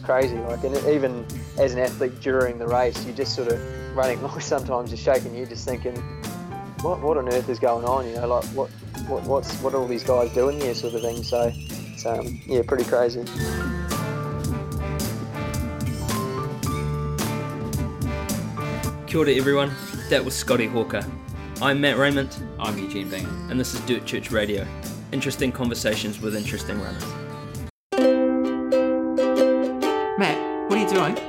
crazy. Like, and even as an athlete during the race, you just sort of running along sometimes, just shaking your head, just thinking, what on earth is going on? You know, like what are all these guys doing here, sort of thing. So it's pretty crazy. Kia ora everyone, that was Scotty Hawker. I'm Matt Raymond. I'm Eugene Bingham. And this is Dirt Church Radio. Interesting conversations with interesting runners. Matt, what are you doing?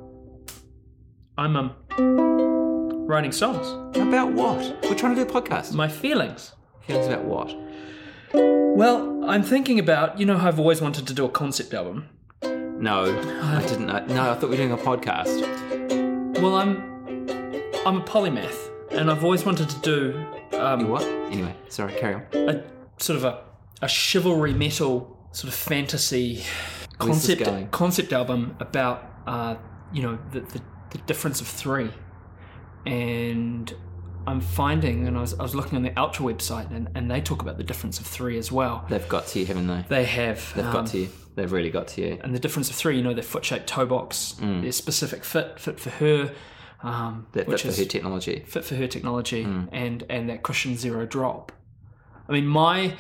I'm writing songs. About what? We're trying to do a podcast. My feelings. Feelings about what? Well, I'm thinking about, how I've always wanted to do a concept album. No, I didn't know. No, I thought we were doing a podcast. Well, I'm a polymath, and I've always wanted to do... You what? Anyway, sorry, carry on. A sort of a chivalry metal sort of fantasy concept album about, the difference of three. And I'm finding, and I was looking on the Ultra website, and they talk about the difference of three as well. They've got to you, haven't they? They have. They've got to you. They've really got to you. And the difference of three, their foot-shaped toe box, their specific fit for her. That fit for her technology. Fit for her technology, and that cushion zero drop. I mean, my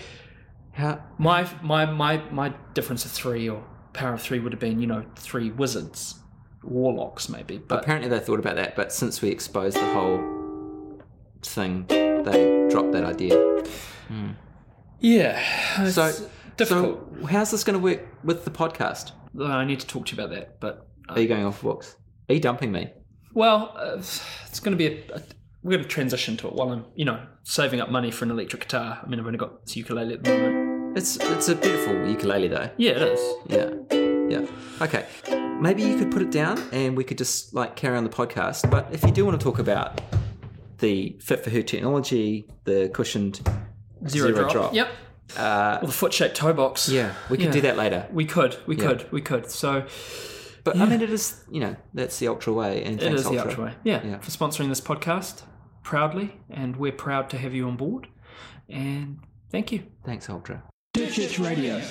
difference of three or power of three would have been, three wizards, warlocks maybe. But apparently they thought about that, but since we exposed the whole thing, they dropped that idea. Yeah, it's difficult. So how's this going to work with the podcast? I need to talk to you about that. But are you going off books? Are you dumping me? Well, it's going to be we're going to transition to it while I'm, saving up money for an electric guitar. I mean, I've only got this ukulele at the moment. It's a beautiful ukulele, though. Yeah, it is. Yeah. Okay. Maybe you could put it down and we could just, carry on the podcast. But if you do want to talk about the fit for her technology, the cushioned zero drop. Yep. Or the foot-shaped toe box. Yeah, we could do that later. We could. So... But, I mean, it is, that's the Ultra way. And it is Ultra. the Ultra way. Yeah, for sponsoring this podcast proudly. And we're proud to have you on board. And thank you. Thanks, Ultra. Dirt Church Radio.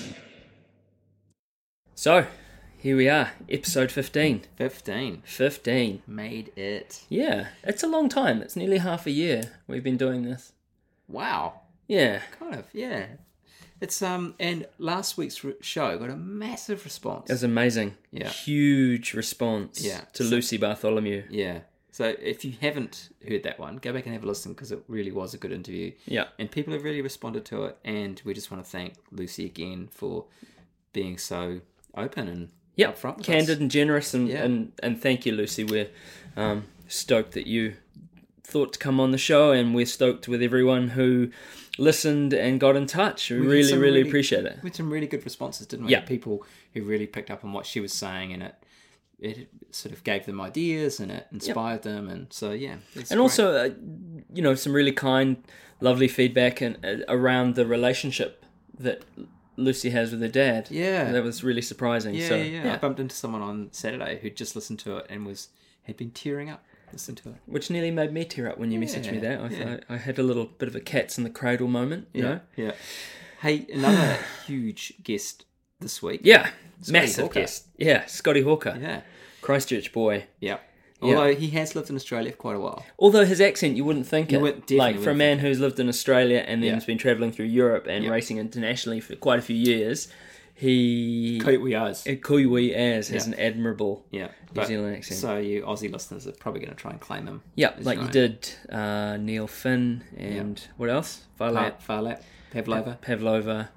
So, here we are. Episode 15. 15. Made it. Yeah, it's a long time. It's nearly half a year we've been doing this. Wow. Yeah. Kind of, yeah. It's and last week's show got a massive response. It was amazing. Yeah. Huge response to Lucy Bartholomew. Yeah. So if you haven't heard that one, go back and have a listen because it really was a good interview. Yeah. And people have really responded to it, and we just want to thank Lucy again for being so open and upfront with candid us. And generous, and thank you, Lucy. We're stoked that you thought to come on the show, and we're stoked with everyone who listened and got in touch. We really appreciate it. We had some really good responses, didn't we? Yeah. People who really picked up on what she was saying, and it sort of gave them ideas, and it inspired them, and so and great. Also, some really kind, lovely feedback and around the relationship that Lucy has with her dad. Yeah, that was really surprising. Yeah. I bumped into someone on Saturday who just listened to it and had been tearing up. Listen to it. Which nearly made me tear up when you messaged me that. I had a little bit of a cat's in the cradle moment, you know? Yeah. Hey, another huge guest this week. Yeah, Scotty massive Hawker. guest. Yeah, Scotty Hawker. Yeah. Christchurch boy. Yeah. Although he has lived in Australia for quite a while. Although his accent, you wouldn't think You it. wouldn't- definitely For a wouldn't man who's lived in Australia and then has been travelling through Europe and racing internationally for quite a few years, he... Kiwi as has an admirable New Zealand accent. So you Aussie listeners are probably going to try and claim him. Yeah, like you did Neil Finn and what else? Farlap. Pavlova.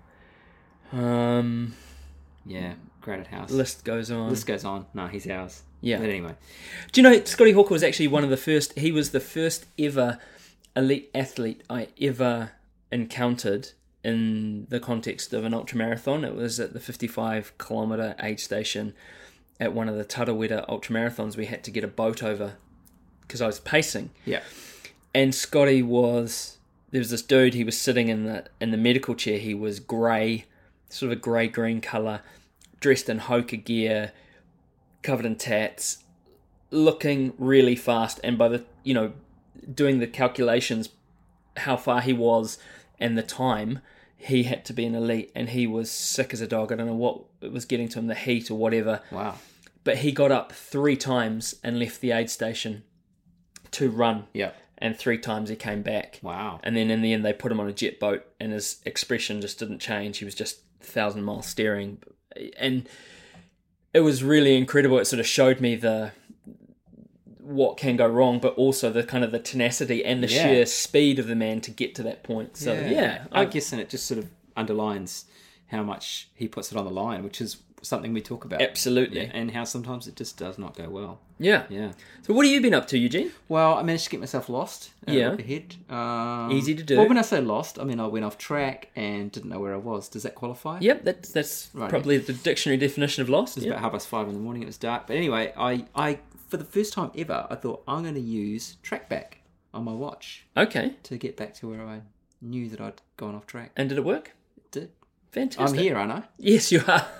Great at house. List goes on. No, he's ours. Yeah. But anyway. Do you know, Scotty Hawker was actually one of the first... He was the first ever elite athlete I ever encountered in the context of an ultramarathon. It was at the 55-kilometre aid station at one of the Tarawera ultramarathons. We had to get a boat over because I was pacing. Yeah. And Scotty was... There was this dude, he was sitting in the medical chair. He was grey, sort of a grey-green colour, dressed in Hoka gear, covered in tats, looking really fast. And by the, doing the calculations, how far he was and the time, he had to be an elite, and he was sick as a dog. I don't know what it was getting to him, the heat or whatever. Wow. but he got up 3 times and left the aid station to run. Yeah. And 3 times he came back. Wow. And then in the end, they put him on a jet boat, and his expression just didn't change. He was just 1,000-mile staring. And it was really incredible. It sort of showed me what can go wrong, but also the kind of the tenacity and the sheer speed of the man to get to that point. So, I guess, and it just sort of underlines how much he puts it on the line, which is something we talk about. Absolutely. Yeah, and how sometimes it just does not go well. Yeah. Yeah. So what have you been up to, Eugene? Well, I managed to get myself lost. Yeah. Look ahead. Easy to do. Well, when I say lost, I mean I went off track and didn't know where I was. Does that qualify? Yep, that's Right. probably the dictionary definition of lost. It was Yep. about 5:30 in the morning. It was dark. But anyway, I for the first time ever, I thought I'm going to use TrackBack on my watch Okay. to get back to where I knew that I'd gone off track. And did it work? It did. Fantastic. I'm here, aren't I? Yes, you are.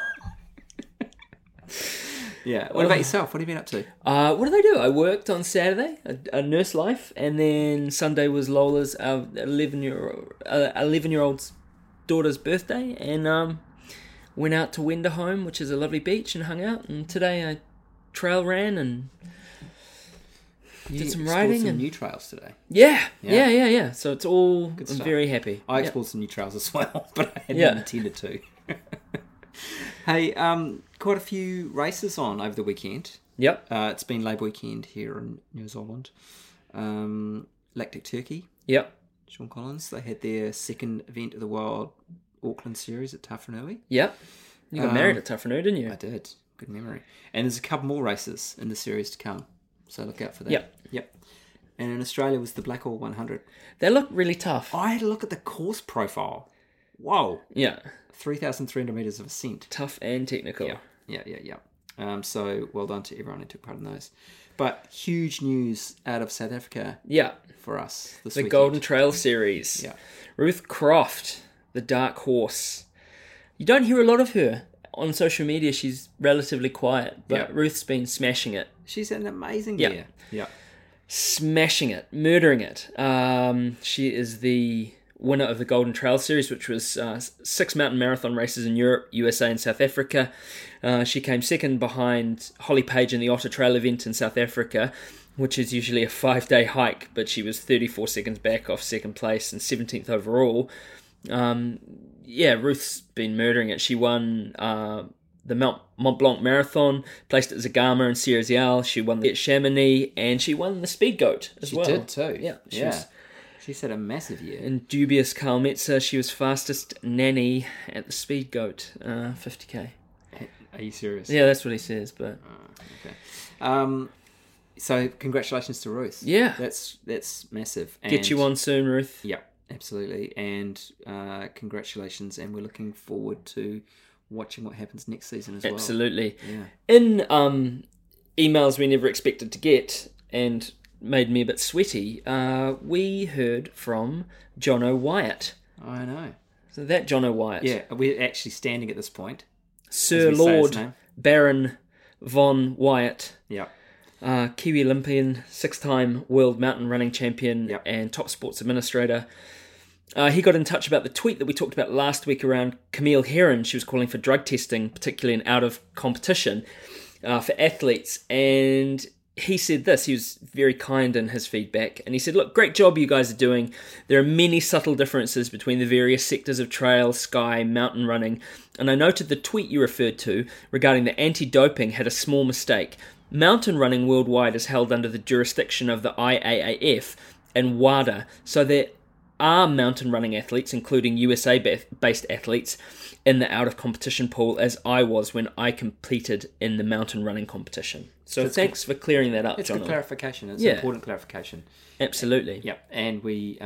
Yeah. What about yourself? What have you been up to? What did I do? I worked on Saturday, a nurse life, and then Sunday was Lola's 11-year-old's daughter's birthday, and went out to Wenderholm, which is a lovely beach, and hung out. And today I trail ran and did some explored riding some and new trails today. yeah. So it's all. I'm stuff. very happy. I explored some new trails as well, but I hadn't intended to. Hey, quite a few races on over the weekend. Yep. It's been Labour weekend here in New Zealand. Lactic Turkey, Yep. Sean Collins, they had their second event of the Wild Auckland Series at Tawhanui. Yep. You got married at Tawhanui, didn't you? I did. Good memory. And there's a couple more races in the series to come, so look out for that. Yep. And in Australia was the Blackall 100. They look really tough. I had a look at the course profile. Whoa. Yeah. 3,300 metres of ascent. Tough and technical. Yeah. So well done to everyone who took part in those. But huge news out of South Africa Yeah. for us this The weekend. Golden Trail Series. Yeah. Ruth Croft, the dark horse. You don't hear a lot of her on social media. She's relatively quiet, but Yeah. Ruth's been smashing it. She's had an amazing Yeah. year. Yeah. Smashing it, murdering it. She is the winner of the Golden Trail Series, which was 6 mountain marathon races in Europe, USA and South Africa. She came second behind Holly Page in the Otter Trail event in South Africa, which is usually a 5-day hike, but she was 34 seconds back off second place and 17th overall. Ruth's been murdering it. She won the Mont Blanc Marathon, placed at Zagama and Sierra. She won the Chamonix, and she won the Speed Goat as well. She did too. Yeah. She's had a massive year. In dubious Carl Metzer, she was fastest nanny at the Speed Goat, 50k. Are you serious? Yeah, that's what he says, but... Okay. So congratulations to Ruth. Yeah. That's massive. And Get you on soon, Ruth. Yeah, absolutely. And congratulations, and we're looking forward to watching what happens next season as well. Absolutely. Yeah. In emails we never expected to get, and made me a bit sweaty, we heard from John O'Wyatt. I know. So that John O'Wyatt. Yeah, we're actually standing at this point. Sir as we say his Lord name. Baron Von Wyatt. Yeah. Kiwi Olympian, 6-time world mountain running champion, Yep. and top sports administrator. He got in touch about the tweet that we talked about last week around Camille Herron. She was calling for drug testing, particularly in out of competition for athletes. And he said this, he was very kind in his feedback, and he said, look, great job you guys are doing. There are many subtle differences between the various sectors of trail, sky, mountain running, and I noted the tweet you referred to regarding the anti-doping had a small mistake. Mountain running worldwide is held under the jurisdiction of the IAAF and WADA, so there are mountain running athletes, including USA-based athletes, in the out-of-competition pool, as I was when I competed in the mountain running competition. So thanks for clearing that up, It's John. good clarification. It's an important clarification. Absolutely. Yeah, and we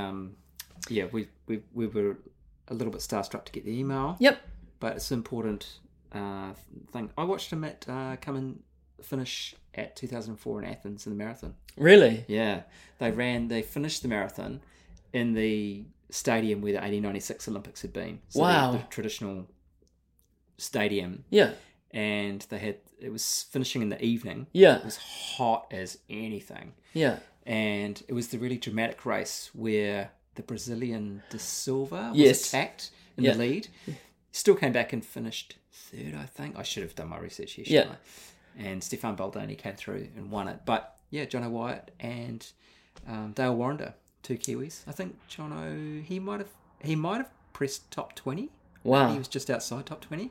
were a little bit starstruck to get the email. Yep. But it's an important thing. I watched him come and finish at 2004 in Athens in the marathon. Really? Yeah, they finished the marathon in the stadium where the 1896 Olympics had been. So Wow. the traditional stadium. Yeah. And it was finishing in the evening. Yeah. It was hot as anything. Yeah. And it was the really dramatic race where the Brazilian De Silva was Yes. attacked in Yeah. the lead. Still came back and finished third, I think. I should have done my research here, Yeah. shouldn't and Stefan Baldoni came through and won it. But yeah, Jono Wyatt and Dale Warrender, 2 Kiwis. I think Jono, he might have pressed top 20. Wow. He was just outside top 20.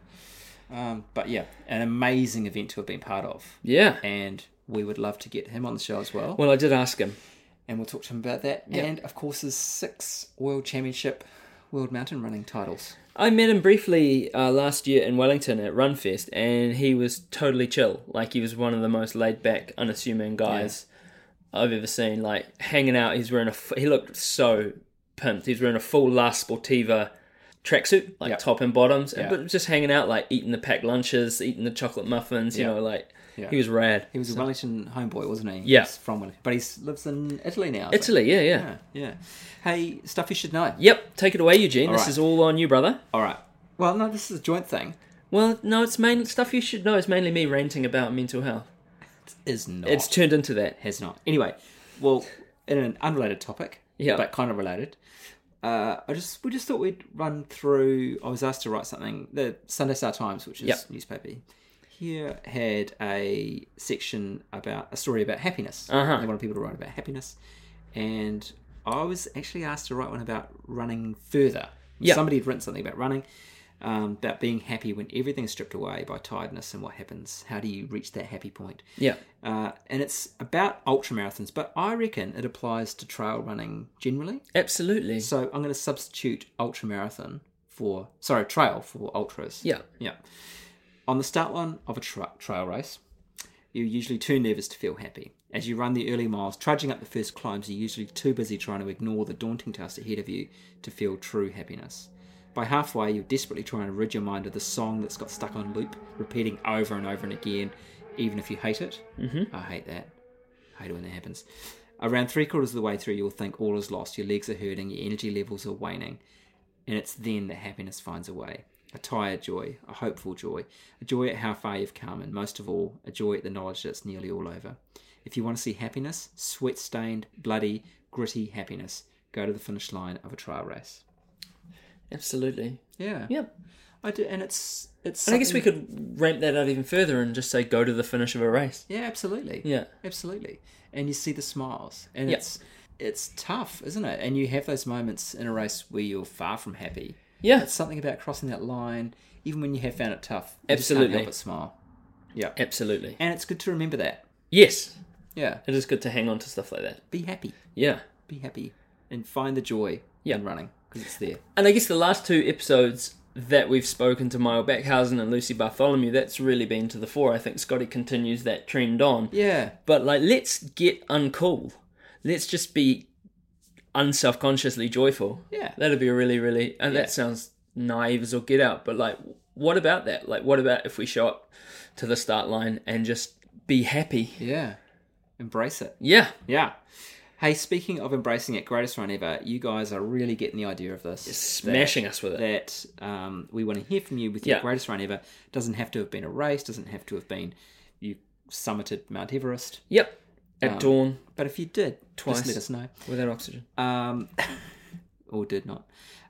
But yeah, an amazing event to have been part of. Yeah. And we would love to get him on the show as well. Well, I did ask him. And we'll talk to him about that. Yep. And of course, his 6 World Championship World Mountain Running titles. I met him briefly last year in Wellington at Runfest, and he was totally chill. Like, he was one of the most laid-back, unassuming guys I've ever seen. Like, hanging out, he looked so pimped. He was wearing a full La Sportiva tracksuit, like top and bottoms, but just hanging out, like eating the packed lunches, eating the chocolate muffins, you know, like... Yeah. He was rad. He was a Wellington homeboy, wasn't he? Yeah. He's from Wellington. But he lives in Italy now. Italy, yeah. Hey, stuff you should know. Yep, take it away, Eugene. All this is all on you, brother. All right. Well, no, this is a joint thing. Well, no, it's mainly stuff you should know. It's mainly me ranting about mental health. It is not. It's turned into that. Has not. Anyway, well, in an unrelated topic, but kind of related, we just thought we'd run through. I was asked to write something. The Sunday Star Times, which is newspaper here, had a section about a story about happiness. They wanted people to write about happiness, and I was actually asked to write one about running further. Somebody had written something about running, about being happy when everything's stripped away by tiredness, and what happens. How do you reach that happy point? And it's about ultramarathons, but I reckon it applies to trail running generally. Absolutely. So I'm going to substitute trail for ultras. Yeah. On the start line of a trail race, you're usually too nervous to feel happy. As you run the early miles, trudging up the first climbs, you're usually too busy trying to ignore the daunting task ahead of you to feel true happiness. By halfway, you're desperately trying to rid your mind of the song that's got stuck on loop, repeating over and over and again, even if you hate it. I hate that. I hate it when that happens. Around 3/4 of the way through, you'll think all is lost. Your legs are hurting, your energy levels are waning, and it's then that happiness finds a way. A tired joy, a hopeful joy, a joy at how far you've come, and most of all, a joy at the knowledge that it's nearly all over. If you want to see happiness, sweat-stained, bloody, gritty happiness, go to the finish line of a trail race. Absolutely. Yeah. Yep. I do, and it's. And I guess we could ramp that out even further and just say, go to the finish of a race. Yeah, absolutely. Yeah, absolutely. And you see the smiles, and it's tough, isn't it? And you have those moments in a race where you're far from happy. Yeah, it's something about crossing that line, even when you have found it tough. You absolutely, just can't help but smile. Yeah, absolutely. And it's good to remember that. Yes. Yeah, it is good to hang on to stuff like that. Be happy. Yeah, be happy, and find the joy in running because it's there. And I guess the last 2 episodes that we've spoken to Mile Backhausen and Lucy Bartholomew, that's really been to the fore. I think Scotty continues that trend on. Yeah, but like, let's get uncool. Let's just be unselfconsciously joyful. Yeah, that'd be a really, really, and that sounds naive as all get out, but like, what about that? Like, what about if we show up to the start line and just be happy? Yeah, embrace it. Yeah. Hey, speaking of embracing it, Greatest Run Ever, you guys are really getting the idea of this. Just smashing us with it. That we want to hear from you with your Greatest Run Ever. Doesn't have to have been a race, doesn't have to have been you summited Mount Everest. Yep. At dawn. But if you did, twice, just let us know. Without oxygen. Or did not.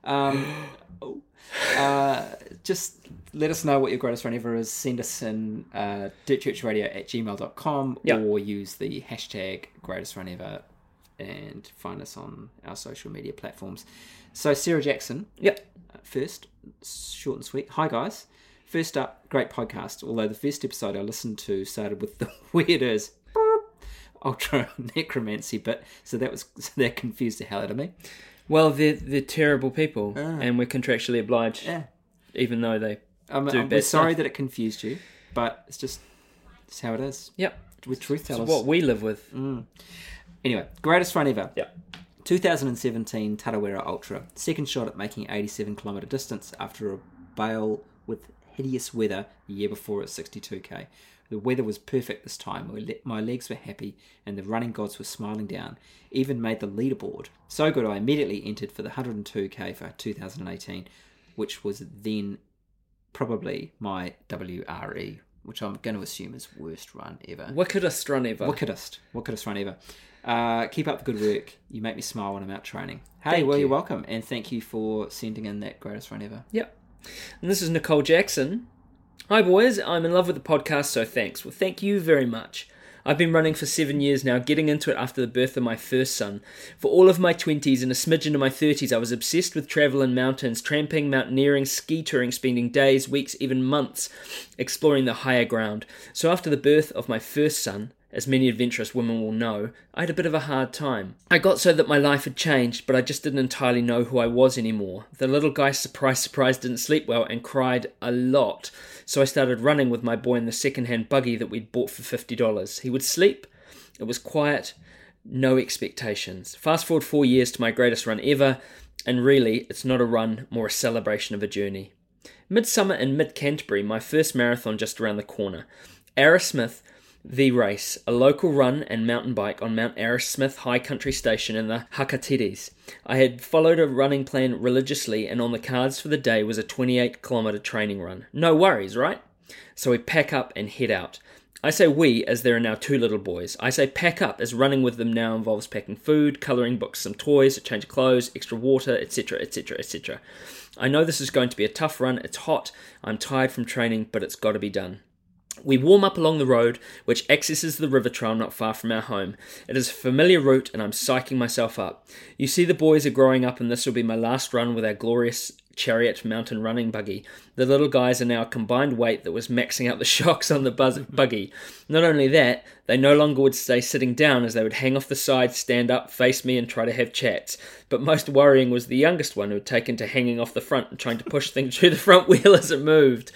Just let us know what your Greatest Run Ever is. Send us in dirtchurchradio@gmail.com or use the hashtag Greatest Run Ever and find us on our social media platforms. So Sarah Jackson. First, short and sweet. Hi guys. First up, great podcast. Although the first episode I listened to started with the weirdest ultra necromancy bit, so that confused the hell out of me. Well, they're terrible people, and we're contractually obliged, even though they do bad sorry stuff. that it confused you, but it's how it is. Yep, we're truth tellers. It's what we live with. Anyway, Greatest Run Ever. Yep. 2017 Tarawera Ultra. Second shot at making 87km distance after a bail with hideous weather the year before at 62k. The weather was perfect this time. My legs were happy and the running gods were smiling down. Even made the leaderboard. So good I immediately entered for the 102k for 2018, which was then probably my WRE, which I'm going to assume is worst run ever. Wickedest run ever. Wickedest run ever. Keep up the good work. You make me smile when I'm out training. Hey, you're welcome. And thank you for sending in that Greatest Run Ever. Yep. And this is Nicole Jackson. Hi boys, I'm in love with the podcast, so thanks. Well, thank you very much. I've been running for 7 years now, getting into it after the birth of my first son. For all of my 20s and a smidge into my 30s, I was obsessed with travel and mountains, tramping, mountaineering, ski touring, spending days, weeks, even months exploring the higher ground. So after the birth of my first son, as many adventurous women will know, I had a bit of a hard time. I got so that my life had changed, but I just didn't entirely know who I was anymore. The little guy, surprise, didn't sleep well and cried a lot. So I started running with my boy in the second-hand buggy that we'd bought for $50. He would sleep, it was quiet, no expectations. Fast forward 4 years to my greatest run ever, and really, it's not a run, more a celebration of a journey. Midsummer in mid-Canterbury, my first marathon just around the corner. Arrowsmith The Race, a local run and mountain bike on Mount Arrowsmith High Country Station in the Hakateres. I had followed a running plan religiously, and on the cards for the day was a 28-kilometre training run. No worries, right? So we pack up and head out. I say we, as there are now 2 little boys. I say pack up, as running with them now involves packing food, colouring books, some toys, a change of clothes, extra water, etc, etc, etc. I know this is going to be a tough run, it's hot, I'm tired from training, but it's got to be done. We warm up along the road, which accesses the river trail not far from our home. It is a familiar route, and I'm psyching myself up. You see, the boys are growing up, and this will be my last run with our glorious Chariot mountain running buggy. The little guys are now a combined weight that was maxing out the shocks on the buggy. Not only that, they no longer would stay sitting down, as they would hang off the side, stand up, face me, and try to have chats. But most worrying was the youngest one, who had taken to hanging off the front and trying to push things through the front wheel as it moved.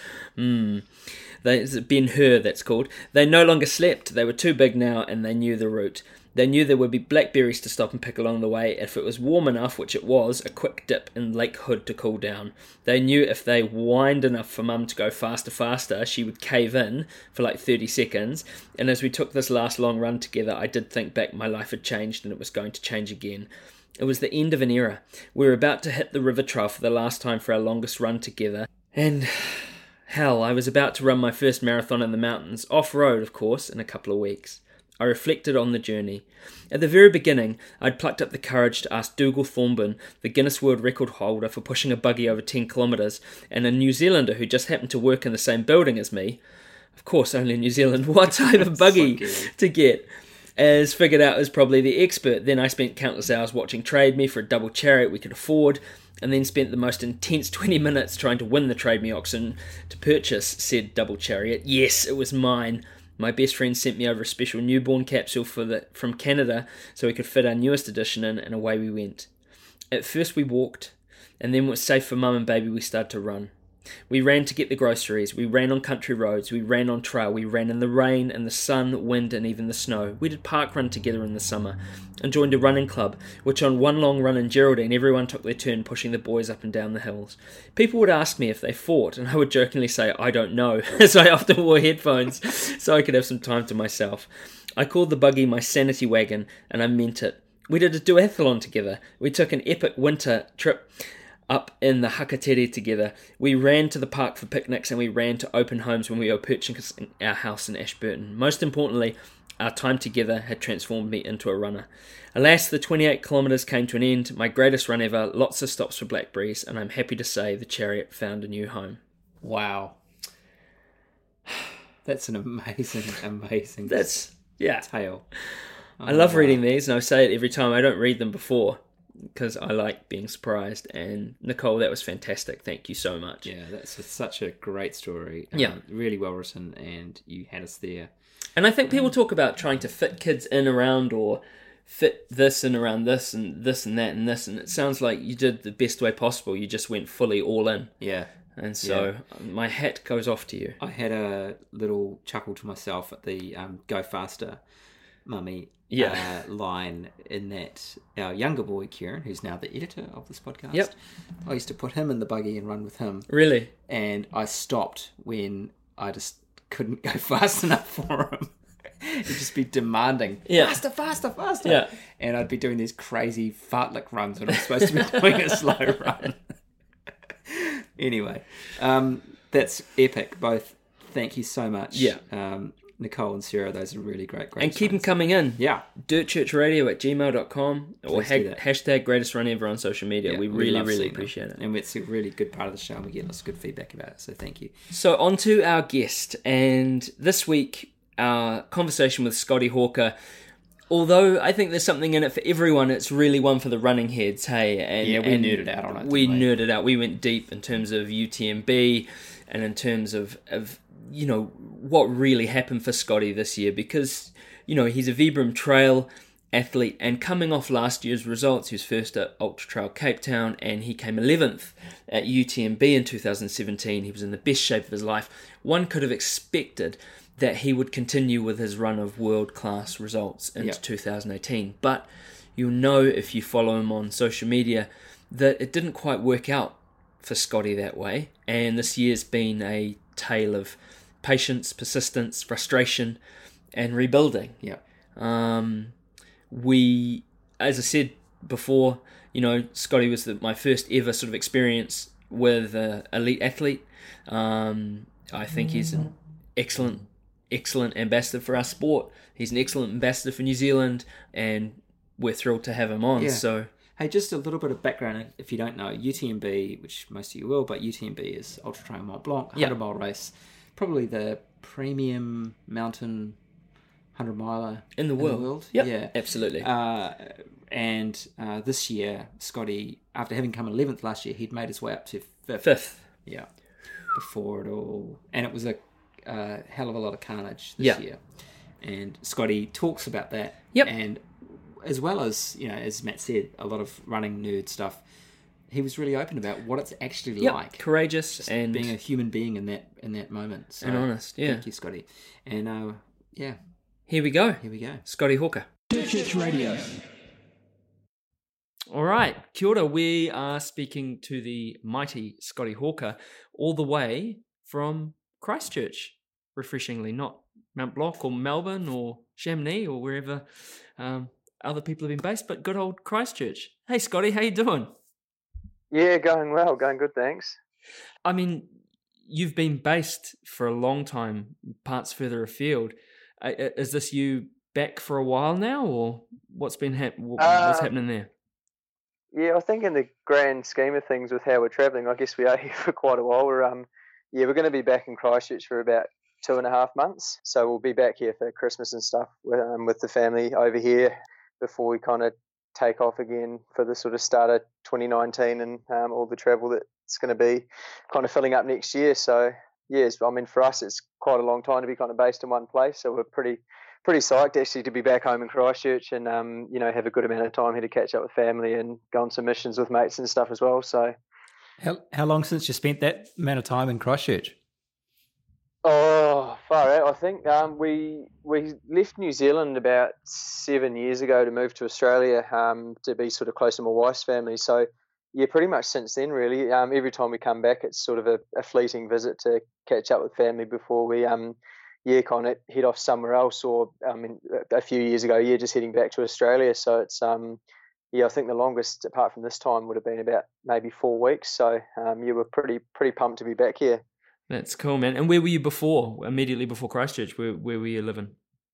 Ben-Hur, that's called. They no longer slept. They were too big now, and they knew the route. They knew there would be blackberries to stop and pick along the way. If it was warm enough, which it was, a quick dip in Lake Hood to cool down. They knew if they whined enough for Mum to go faster, she would cave in for like 30 seconds. And as we took this last long run together, I did think back my life had changed, and it was going to change again. It was the end of an era. We were about to hit the river trail for the last time for our longest run together. And hell, I was about to run my first marathon in the mountains, off-road of course, in a couple of weeks. I reflected on the journey. At the very beginning, I'd plucked up the courage to ask Dougal Thornburn, the Guinness World Record holder for pushing a buggy over 10 kilometres, and a New Zealander who just happened to work in the same building as me, of course only in New Zealand, what type of buggy to get, as figured out as probably the expert. Then I spent countless hours watching Trade Me for a double Chariot we could afford, and then spent the most intense 20 minutes trying to win the Trade Me auction to purchase said double Chariot. Yes, it was mine. My best friend sent me over a special newborn capsule from Canada so we could fit our newest edition in, and away we went. At first we walked, and then when it was safe for Mum and baby, we started to run. We ran to get the groceries, we ran on country roads, we ran on trail, we ran in the rain and the sun, wind and even the snow. We did park run together in the summer and joined a running club, which on one long run in Geraldine everyone took their turn pushing the boys up and down the hills. People would ask me if they fought, and I would jokingly say I don't know, as I often wore headphones so I could have some time to myself. I called the buggy my sanity wagon, and I meant it. We did a duathlon together. We took an epic winter trip up in the Hakatere together. We ran to the park for picnics, and we ran to open homes when we were purchasing our house in Ashburton. Most importantly, our time together had transformed me into a runner. Alas, the 28 kilometres came to an end, my greatest run ever, lots of stops for blackberries, and I'm happy to say the Chariot found a new home. Wow. That's an amazing tale. I love reading these, and I say it every time. I don't read them before, because I like being surprised. And Nicole, that was fantastic. Thank you so much. Yeah, that's such a great story. Yeah. Really well written, and you had us there. And I think people talk about trying to fit kids in around, or fit this in around this and this and that and this, and it sounds like you did the best way possible. You just went fully all in. Yeah. And so my hat goes off to you. I had a little chuckle to myself at the go faster, mummy line, in that our younger boy, Kieran, who's now the editor of this podcast, I used to put him in the buggy and run with him. Really? And I stopped when I just couldn't go fast enough for him. He'd just be demanding, faster. Yeah. And I'd be doing these crazy fartlek runs when I'm supposed to be doing a slow run. Anyway, that's epic. Both, thank you so much. Yeah. Nicole and Sarah. Those are really great And keep them coming in. Yeah. dirtchurchradio@gmail.com or hashtag greatest run ever on social media. Yeah, we really appreciate it. And it's a really good part of the show and we get lots of good feedback about it. So thank you. So on to our guest. And this week, our conversation with Scotty Hawker. Although I think there's something in it for everyone, it's really one for the running heads, hey? And we nerded out on it. We nerded out. We went deep in terms of UTMB and in terms of what really happened for Scotty this year, because he's a Vibram Trail athlete, and coming off last year's results, he was first at Ultra Trail Cape Town and he came 11th at UTMB in 2017. He was in the best shape of his life. One could have expected that he would continue with his run of world-class results into 2018. But you'll know if you follow him on social media that it didn't quite work out for Scotty that way. And this year's been a tale of patience, persistence, frustration, and rebuilding. Yeah. As I said before, Scotty was my first ever sort of experience with an elite athlete. I think he's an excellent ambassador for our sport. He's an excellent ambassador for New Zealand, and we're thrilled to have him on. Yeah. So, hey, just a little bit of background if you don't know. UTMB, which most of you will, but UTMB is Ultra Trail Mont Blanc, 100-mile race. Probably the premium mountain 100-miler in the world. Yep. Yeah, absolutely. And this year, Scotty, after having come 11th last year, he'd made his way up to 5th. 5th. Yeah. Before it all. And it was a hell of a lot of carnage this year. And Scotty talks about that. Yep. And as well as, as Matt said, a lot of running nerd stuff, he was really open about what it's actually like. Courageous and being a human being in that moment. So, and honest, yeah. Thank you, Scotty. And here we go. Scotty Hawker. Church Radio. All right, kia ora. We are speaking to the mighty Scotty Hawker all the way from Christchurch, refreshingly, not Mount Blanc or Melbourne or Chamonix or wherever other people have been based, but good old Christchurch. Hey, Scotty, how you doing? Yeah, going well, going good, thanks. I mean, you've been based for a long time, parts further afield. Is this you back for a while now, or what's been what's happening there? Yeah, I think in the grand scheme of things with how we're travelling, I guess we are here for quite a while. We're going to be back in Christchurch for about 2.5 months. So we'll be back here for Christmas and stuff with the family over here before we kind of take off again for the sort of start of 2019 and all the travel that's going to be kind of filling up next year. So, yes, I mean, for us, it's quite a long time to be kind of based in one place. So we're pretty psyched actually to be back home in Christchurch and, have a good amount of time here to catch up with family and go on some missions with mates and stuff as well. So, how long since you spent that amount of time in Christchurch? Oh, far out. I think we left New Zealand about 7 years ago to move to Australia to be sort of close to my wife's family. So, yeah, pretty much since then, really. Every time we come back, it's sort of a fleeting visit to catch up with family before we, kind of head off somewhere else. Or, a few years ago, just heading back to Australia. So it's, I think the longest, apart from this time, would have been about maybe 4 weeks. So, we're pretty pumped to be back here. That's cool, man. And where were you before? Immediately before Christchurch, where were you living?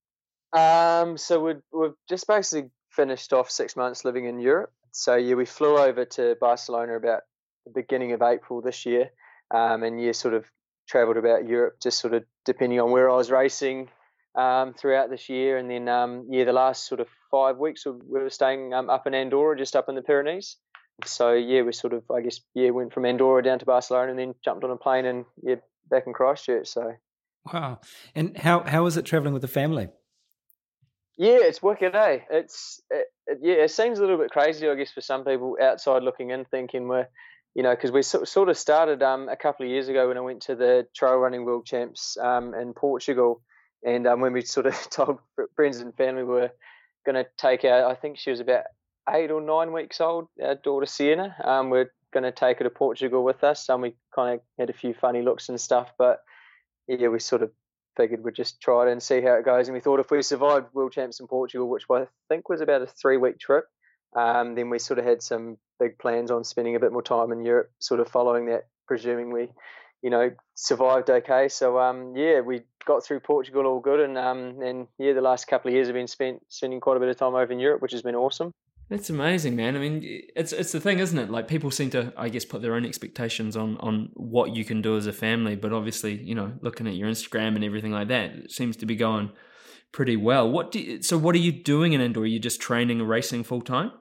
So we've just basically finished off 6 months living in Europe. So we flew over to Barcelona about the beginning of April this year, and sort of travelled about Europe, just sort of depending on where I was racing throughout this year. And then the last sort of 5 weeks we were staying up in Andorra, just up in the Pyrenees. So, we sort of, went from Andorra down to Barcelona and then jumped on a plane and, back in Christchurch. So, wow. And how is it travelling with the family? Yeah, it's wicked, eh? It seems a little bit crazy, I guess, for some people outside looking in, thinking we're, because we sort of started a couple of years ago when I went to the Trail Running World Champs in Portugal. And when we sort of told friends and family we were going to take I think she was about 8 or 9 weeks old, our daughter Sienna. We're going to take her to Portugal with us. We kind of had a few funny looks and stuff, but we sort of figured we'd just try it and see how it goes. And we thought if we survived World Champs in Portugal, which I think was about a 3-week trip, then we sort of had some big plans on spending a bit more time in Europe, sort of following that, presuming we, survived okay. So, we got through Portugal all good, and the last couple of years have been spending quite a bit of time over in Europe, which has been awesome. That's amazing, man. I mean, it's the thing, isn't it? Like, people seem to, I guess, put their own expectations on what you can do as a family, but obviously, looking at your Instagram and everything like that, it seems to be going pretty well. So what are you doing in indoor? Are you just training and racing full time?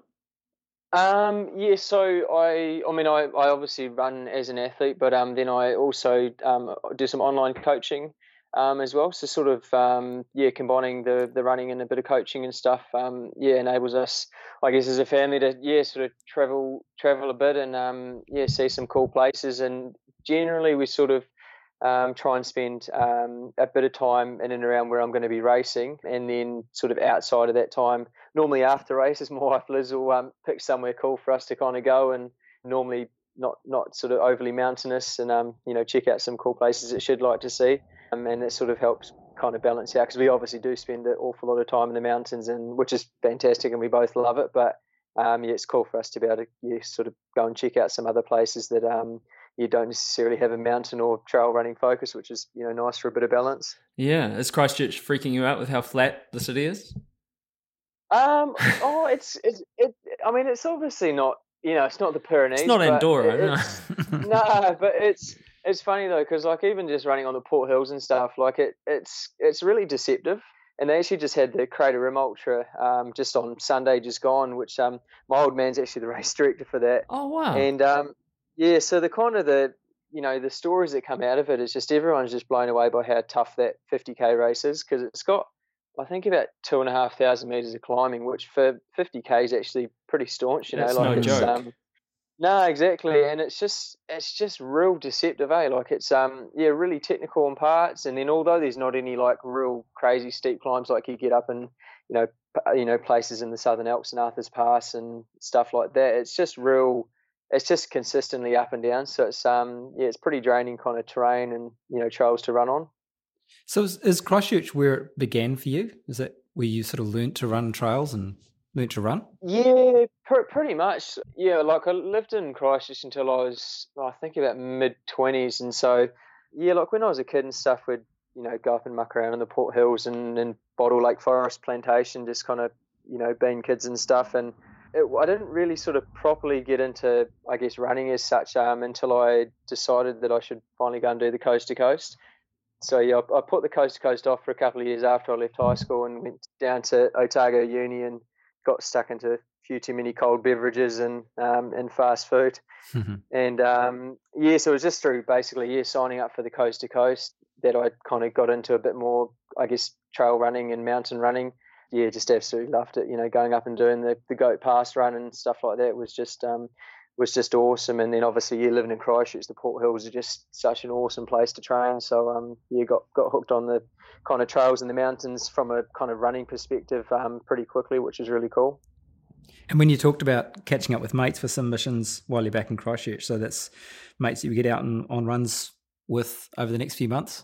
So I obviously run as an athlete, but then I also do some online coaching as well. So sort of combining the running and a bit of coaching and stuff enables us, I guess, as a family to sort of travel a bit and see some cool places. And generally we sort of try and spend a bit of time in and around where I'm going to be racing, and then sort of outside of that time, normally after races, my wife Liz will pick somewhere cool for us to kind of go, and normally not sort of overly mountainous, and check out some cool places that she'd like to see, and it sort of helps kind of balance out, because we obviously do spend an awful lot of time in the mountains, and which is fantastic, and we both love it, but it's cool for us to be able to sort of go and check out some other places that you don't necessarily have a mountain or trail running focus, which is nice for a bit of balance. Yeah, is Christchurch freaking you out with how flat the city is? It's obviously not. It's not the Pyrenees. It's not Andorra. No, but it's funny though, because like even just running on the Port Hills and stuff, like it's really deceptive. And they actually just had the Crater Rim Ultra just on Sunday, just gone, which my old man's actually the race director for that. Oh wow! And so the kind of the stories that come out of it is just everyone's just blown away by how tough that 50k race is, because it's got, I think, about 2,500 meters of climbing, which for 50k is actually pretty staunch. That's no joke. No, exactly, and it's just real deceptive, eh? Like it's really technical in parts, and then although there's not any like real crazy steep climbs like you get up in places in the Southern Alps and Arthur's Pass and stuff like that, it's just real. It's just consistently up and down, so it's it's pretty draining kind of terrain and trails to run on. So is Christchurch where it began for you? Is that where you sort of learnt to run trails and learnt to run? Yeah, pretty much. Yeah, like I lived in Christchurch until I was, I think, about mid-20s, and so like when I was a kid and stuff, we'd go up and muck around in the Port Hills and Bottle Lake Forest Plantation, just kind of being kids and stuff, and I didn't really sort of properly get into, I guess, running as such until I decided that I should finally go and do the coast to coast. So I put the coast to coast off for a couple of years after I left high school and went down to Otago Uni and got stuck into a few too many cold beverages and fast food. And so it was just through basically signing up for the coast to coast that I kind of got into a bit more, I guess, trail running and mountain running. Yeah, just absolutely loved it. Going up and doing the Goat Pass run and stuff like that was just awesome. And then obviously, living in Christchurch, the Port Hills are just such an awesome place to train. So got hooked on the kind of trails in the mountains from a kind of running perspective pretty quickly, which is really cool. And when you talked about catching up with mates for some missions while you're back in Christchurch, so that's mates that you get out on runs with over the next few months?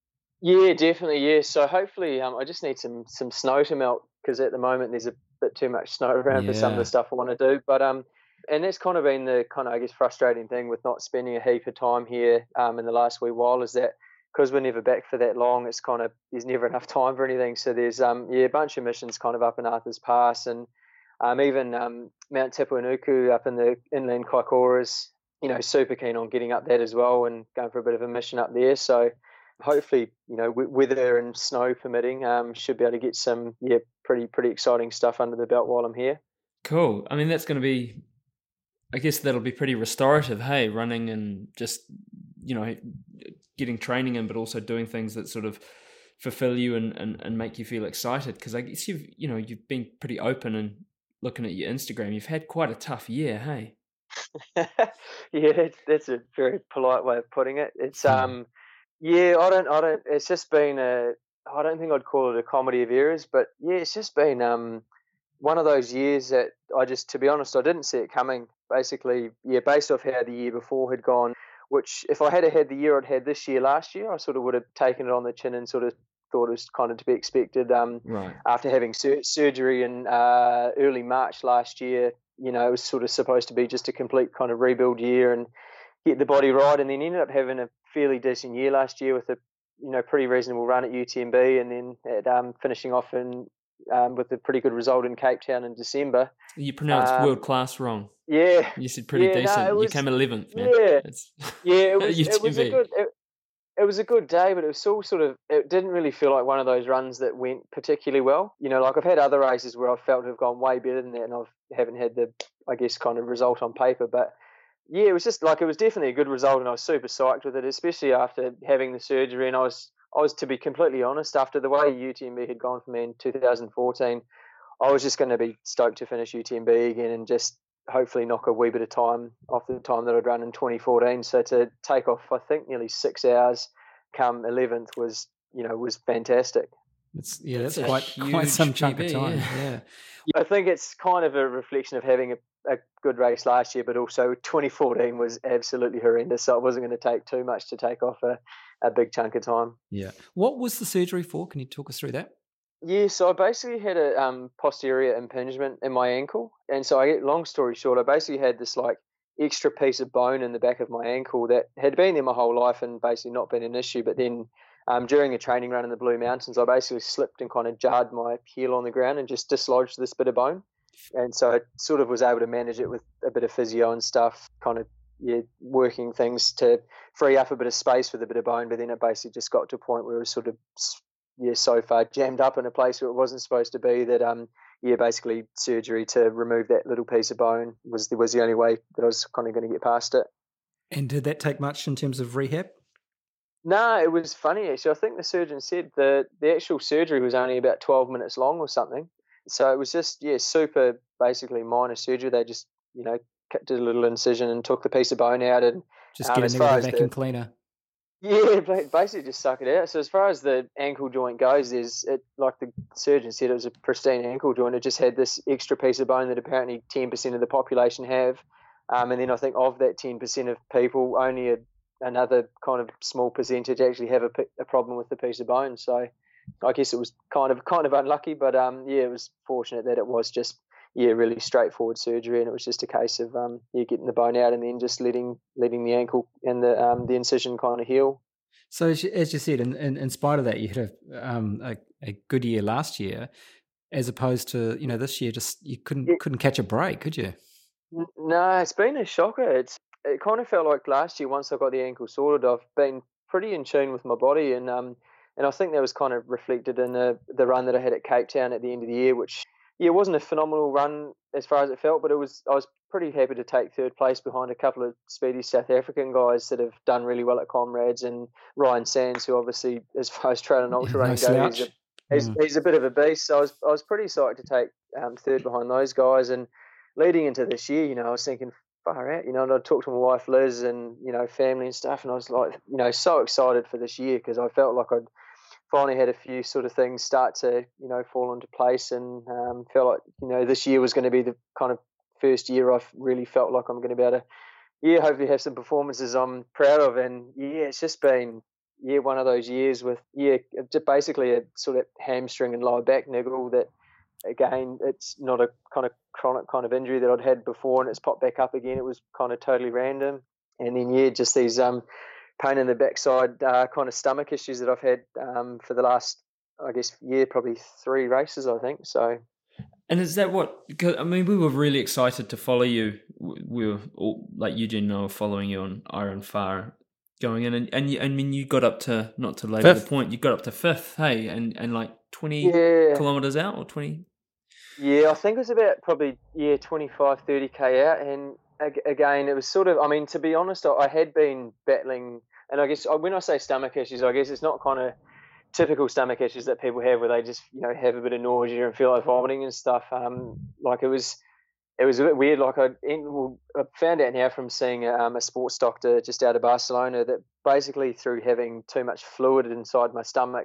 Yeah, definitely. Yeah, so hopefully, I just need some snow to melt, because at the moment there's a bit too much snow around for some of the stuff I want to do. But and that's kind of been the kind of, I guess, frustrating thing with not spending a heap of time here in the last wee while, is that because we're never back for that long, it's kind of, there's never enough time for anything. So there's a bunch of missions kind of up in Arthur's Pass, and even Mount Tapuanuku up in the inland Kaikoras. Super keen on getting up that as well and going for a bit of a mission up there. So hopefully, weather and snow permitting, should be able to get some pretty exciting stuff under the belt while I'm here. Cool. I mean, that's going to be, I guess that'll be pretty restorative, hey, running and just, getting training in, but also doing things that sort of fulfill you and make you feel excited. Because I guess you've been pretty open, and looking at your Instagram, you've had quite a tough year, hey? Yeah, that's a very polite way of putting it. It's I don't. It's just been I don't think I'd call it a comedy of errors, but it's just been one of those years that to be honest, I didn't see it coming. Basically, based off how the year before had gone, which if I had had the year I'd had this year last year, I sort of would have taken it on the chin and sort of thought it was kind of to be expected. Right. After having surgery in early March last year, it was sort of supposed to be just a complete kind of rebuild year and get the body right, and then ended up having a fairly decent year last year with a pretty reasonable run at UTMB, and then at, finishing off with a pretty good result in Cape Town in December. You pronounced world class wrong. Yeah, you said pretty decent. You came 11th, man. Yeah, it was a good day, but it was all it didn't really feel like one of those runs that went particularly well. Like I've had other races where I've felt have gone way better than that, and haven't had the, I guess, kind of result on paper. But yeah, it was just it was definitely a good result, and I was super psyched with it, especially after having the surgery. And I was, to be completely honest, after the way UTMB had gone for me in 2014, I was just going to be stoked to finish UTMB again and just hopefully knock a wee bit of time off the time that I'd run in 2014. So to take off, I think, nearly 6 hours come 11th was fantastic. That's quite some chunk of time. Yeah. I think it's kind of a reflection of having a good race last year, but also 2014 was absolutely horrendous. So it wasn't going to take too much to take off a big chunk of time. Yeah. What was the surgery for? Can you talk us through that? Yeah, so I basically had a posterior impingement in my ankle, and so long story short, I basically had this extra piece of bone in the back of my ankle that had been there my whole life and basically not been an issue. But then during a training run in the Blue Mountains, I basically slipped and kind of jarred my heel on the ground and just dislodged this bit of bone. And so I sort of was able to manage it with a bit of physio and stuff, kind of working things to free up a bit of space with a bit of bone. But then it basically just got to a point where it was sort of so far jammed up in a place where it wasn't supposed to be that basically surgery to remove that little piece of bone was the only way that I was kind of going to get past it. And did that take much in terms of rehab? No, it was funny actually. I think the surgeon said the actual surgery was only about 12 minutes long or something. So it was just super basically minor surgery. They just did a little incision and took the piece of bone out and just get in there with a vacuum cleaner. Yeah, basically just suck it out. So as far as the ankle joint goes, like the surgeon said, it was a pristine ankle joint. It just had this extra piece of bone that apparently 10% of the population have. And then I think of that 10% of people, only another kind of small percentage actually have a problem with the piece of bone. So I guess it was kind of unlucky, but it was fortunate that it was just really straightforward surgery, and it was just a case of getting the bone out and then just letting the ankle and the incision kind of heal. So as you said, in spite of that, you had a good year last year, as opposed to this year, just you couldn't catch a break, could you? No, it's been a shocker. It kind of felt like last year, once I got the ankle sorted, I've been pretty in tune with my body, and I think that was kind of reflected in the run that I had at Cape Town at the end of the year, which it wasn't a phenomenal run as far as it felt, but I was pretty happy to take third place behind a couple of speedy South African guys that have done really well at Comrades, and Ryan Sands, who obviously, as far as trail and ultra running goes, he's a bit of a beast. So I was pretty psyched to take third behind those guys. And leading into this year, I was thinking, far out, and I'd talk to my wife Liz and family and stuff, and I was like, so excited for this year because I felt like I'd finally had a few sort of things start to fall into place, and felt like this year was going to be the kind of first year I've really felt like I'm going to be able to hopefully have some performances I'm proud of. And it's just been one of those years with just basically a sort of hamstring and lower back niggle that, again, it's not a kind of chronic kind of injury that I'd had before, and it's popped back up again. It was kind of totally random. And then just these pain in the backside kind of stomach issues that I've had for the last, I guess, probably 3 races, I think. So. And is that what? Because I mean, we were really excited to follow you. We were all, like Eugene and I were following you on Iron Fire going in, and you, I mean, you got up to, not to labour the point, you got up to 5th, hey, and like 20 kilometres out or 20. Yeah, I think it was about probably 25, 30k out, and again, it was sort of, I mean, to be honest, I had been battling, and I guess when I say stomach issues, I guess it's not kind of typical stomach issues that people have where they just have a bit of nausea and feel like vomiting and stuff. Like it was a bit weird. Like I found out now from seeing a sports doctor just out of Barcelona that basically through having too much fluid inside my stomach,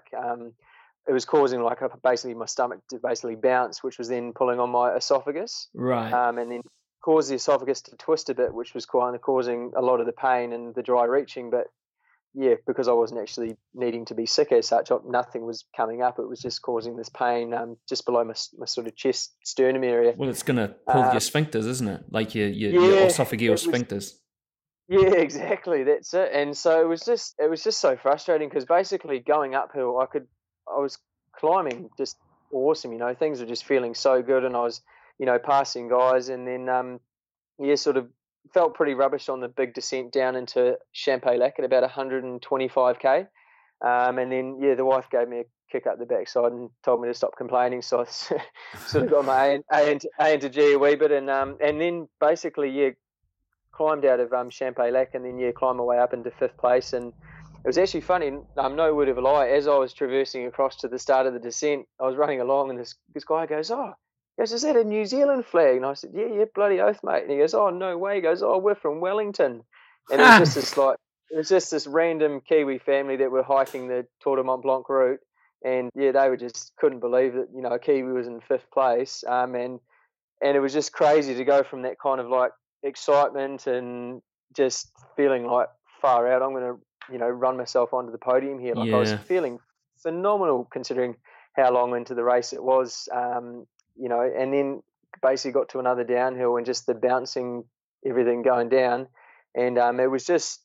it was causing basically my stomach to basically bounce, which was then pulling on my esophagus. Right. And then caused the esophagus to twist a bit, which was kind of causing a lot of the pain and the dry reaching. But because I wasn't actually needing to be sick as such, nothing was coming up. It was just causing this pain just below my sort of chest, sternum area. Well, it's going to pull your sphincters, isn't it? Like your esophageal sphincters. Yeah, exactly. That's it. And so it was just so frustrating because basically going uphill, I was climbing just awesome. Things were just feeling so good, and I was, passing guys, and then yeah, sort of felt pretty rubbish on the big descent down into Champay Lac at about 125k. And then, yeah, the wife gave me a kick up the backside and told me to stop complaining. So I sort of got my A into G a wee bit. And then basically, yeah, climbed out of Champay Lac and then, yeah, climbed my way up into 5th place. And it was actually funny, no word of a lie, as I was traversing across to the start of the descent, I was running along and this guy goes, is that a New Zealand flag? And I said, yeah, bloody oath, mate. And he goes, oh, no way. He goes, oh, we're from Wellington. And it was just this random Kiwi family that were hiking the Tour de Mont Blanc route. And yeah, they were just couldn't believe that, a Kiwi was in 5th place. And it was just crazy to go from that kind of like excitement and just feeling like far out. I'm going to, run myself onto the podium here. Like I was feeling phenomenal considering how long into the race it was. And then basically got to another downhill and just the bouncing, everything going down. And it was just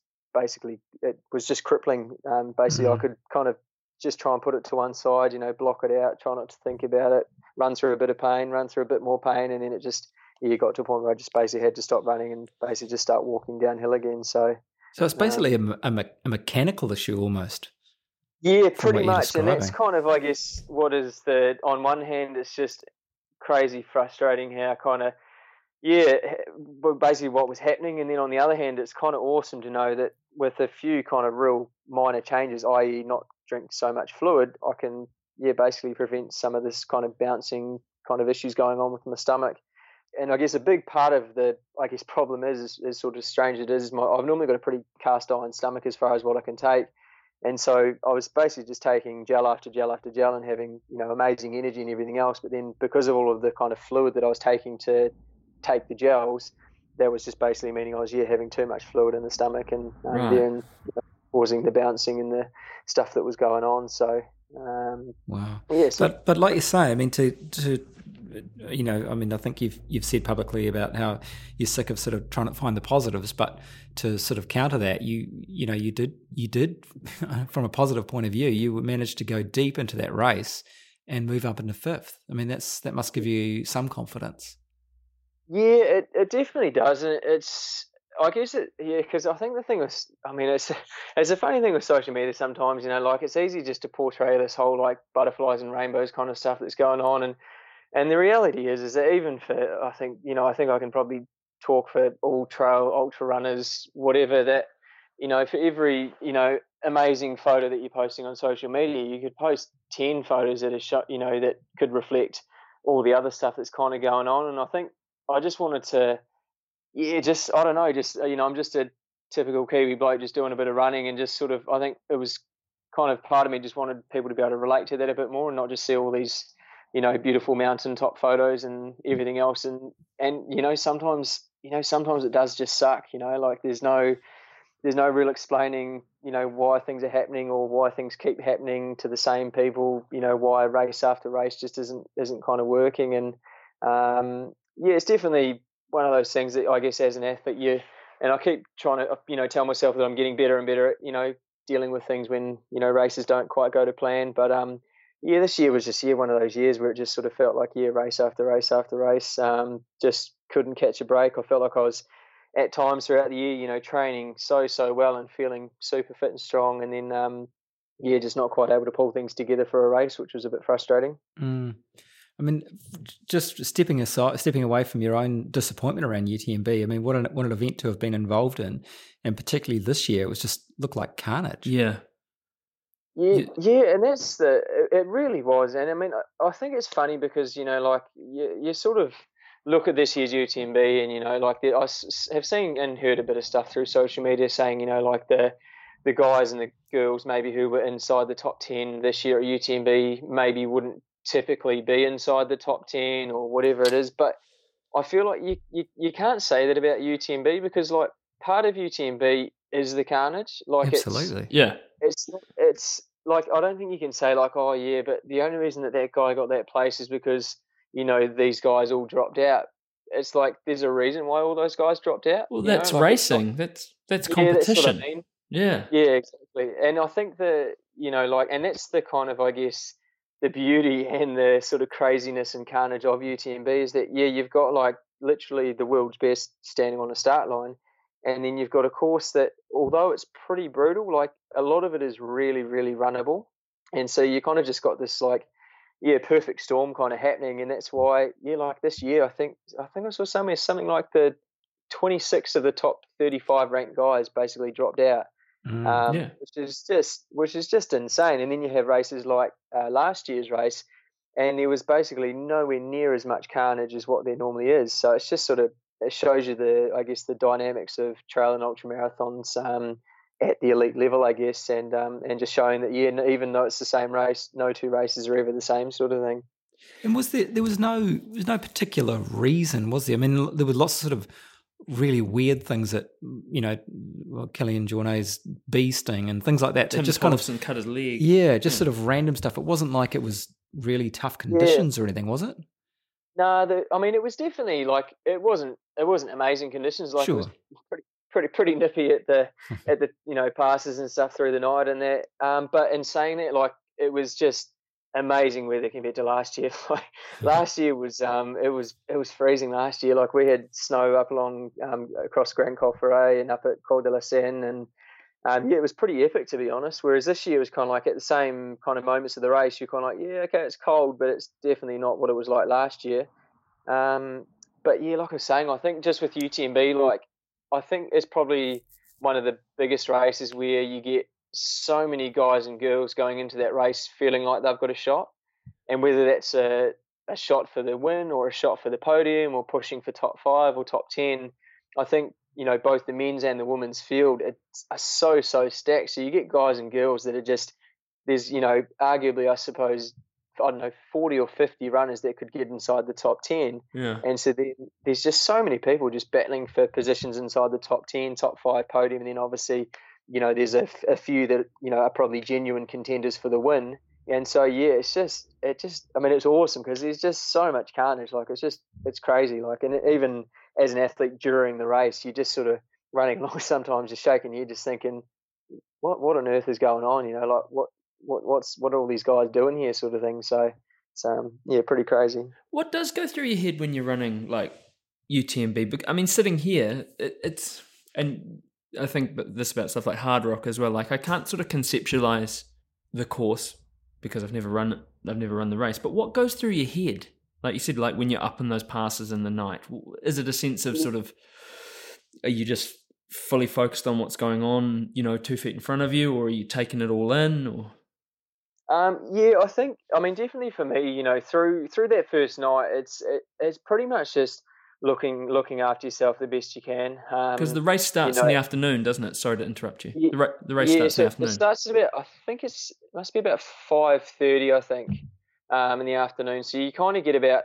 crippling. Basically, I could kind of just try and put it to one side, block it out, try not to think about it, run through a bit of pain, run through a bit more pain. And then it just, you got to a point where I just basically had to stop running and basically just start walking downhill again. So it's basically a mechanical issue almost. Yeah, pretty much. And that's kind of, I guess, on one hand, it's just crazy frustrating how kind of, basically what was happening. And then on the other hand, it's kind of awesome to know that with a few kind of real minor changes, i.e. not drink so much fluid, I can, basically prevent some of this kind of bouncing kind of issues going on with my stomach. And I guess a big part of the, problem is sort of strange it is, I've normally got a pretty cast iron stomach as far as what I can take. And so I was basically just taking gel after gel after gel and having, amazing energy and everything else. But then because of all of the kind of fluid that I was taking to take the gels, that was just basically meaning I was, having too much fluid in the stomach and then causing the bouncing and the stuff that was going on. So, wow. Yeah. So, but like you say, I mean, I think you've said publicly about how you're sick of sort of trying to find the positives, but to sort of counter that, you did from a positive point of view, you managed to go deep into that race and move up into 5th. I mean, that must give you some confidence. Yeah, it definitely does, and I guess because I think the thing was, it's a funny thing with social media sometimes, it's easy just to portray this whole like butterflies and rainbows kind of stuff that's going on, and the reality is that even for, I think I can probably talk for all trail ultra runners, whatever, that, for every, amazing photo that you're posting on social media, you could post 10 photos that are shot, that could reflect all the other stuff that's kind of going on. And I think I just wanted to, I don't know, I'm just a typical Kiwi bloke just doing a bit of running and just sort of, I think it was kind of part of me just wanted people to be able to relate to that a bit more and not just see all these, beautiful mountaintop photos and everything else. And sometimes it does just suck, like there's no real explaining, why things are happening or why things keep happening to the same people, why race after race just isn't kind of working. And, it's definitely one of those things that I guess as an athlete, and I keep trying to, tell myself that I'm getting better and better at, dealing with things when, races don't quite go to plan. But, this year was just one of those years where it just sort of felt like race after race after race, just couldn't catch a break. I felt like I was at times throughout the year, training so well and feeling super fit and strong, and then just not quite able to pull things together for a race, which was a bit frustrating. I mean, just stepping away from your own disappointment around UTMB, I mean, what an event to have been involved in, and particularly this year, it was just looked like carnage. Yeah, and it really was. And I mean, I think it's funny because, you sort of look at this year's UTMB and, I have seen and heard a bit of stuff through social media saying, like the guys and the girls maybe who were inside the top 10 this year at UTMB maybe wouldn't typically be inside the top 10 or whatever it is. But I feel like you can't say that about UTMB because, like, part of UTMB is the carnage. Like, absolutely. It's like, I don't think you can say like, oh yeah, but the only reason that guy got that place is because, these guys all dropped out. it's like there's a reason why all those guys dropped out. Well, that's racing. That's competition. That's what I mean. Yeah, exactly. And I think that, and that's the kind of, I guess, the beauty and the sort of craziness and carnage of UTMB is that, you've got like literally the world's best standing on a start line. And then you've got a course that, although it's pretty brutal, like a lot of it is really, really runnable. And so you kind of just got this like, perfect storm kind of happening. And that's why, like this year, I think I saw something like the 26 of the top 35 ranked guys basically dropped out, which is just insane. And then you have races like last year's race, and there was basically nowhere near as much carnage as what there normally is. So it's just sort of, it shows you the dynamics of trail and ultra marathons at the elite level, I guess, and just showing that even though it's the same race, no two races are ever the same sort of thing. And there was no particular reason, was there? I mean, there were lots of sort of really weird things that, Kilian Jornet's bee sting and things like that. Tim just Tollefson cut his leg. Yeah, just sort of random stuff. It wasn't like it was really tough conditions or anything, was it? No, it was definitely like it wasn't amazing conditions. Like sure. It was pretty nippy at the passes and stuff through the night and that. But in saying that, like it was just amazing weather compared to last year. Like last year was it was freezing last year. Like we had snow up along across Grand Col Ferret and up at Col de la Seine, and it was pretty epic, to be honest. Whereas this year was kind of like at the same kind of moments of the race, you're kind of like, okay, it's cold, but it's definitely not what it was like last year. But yeah, like I was saying, I think just with UTMB, like I think it's probably one of the biggest races where you get so many guys and girls going into that race feeling like they've got a shot, and whether that's a shot for the win or a shot for the podium or pushing for top 5 or top 10, I think both the men's and the women's field are so stacked. So you get guys and girls that are just, there's arguably, I suppose, I don't know, 40 or 50 runners that could get inside the top 10. Yeah. And so there's just so many people just battling for positions inside the top 10, top 5 podium. And then obviously, there's a few that, are probably genuine contenders for the win. And so, it's awesome because there's just so much carnage. Like, it's crazy. Like, and even as an athlete during the race, you're just sort of running along sometimes just shaking your head, just thinking, what on earth is going on? Like, what are all these guys doing here, sort of thing. So it's pretty crazy. What does go through your head when you're running like UTMB? I mean, sitting here, it's, and I think this about stuff like Hard Rock as well. Like I can't sort of conceptualize the course because I've never run it. I've never run the race. But what goes through your head? Like you said, like when you're up in those passes in the night, is it a sense of sort of, are you just fully focused on what's going on, 2 feet in front of you, or are you taking it all in? Or I think, definitely for me, through that first night, it's pretty much just looking after yourself the best you can. Because the race starts in the afternoon, doesn't it? Sorry to interrupt you. The race starts in the afternoon. It starts at about, I think it must be about 5:30, I think, in the afternoon. So you kind of get about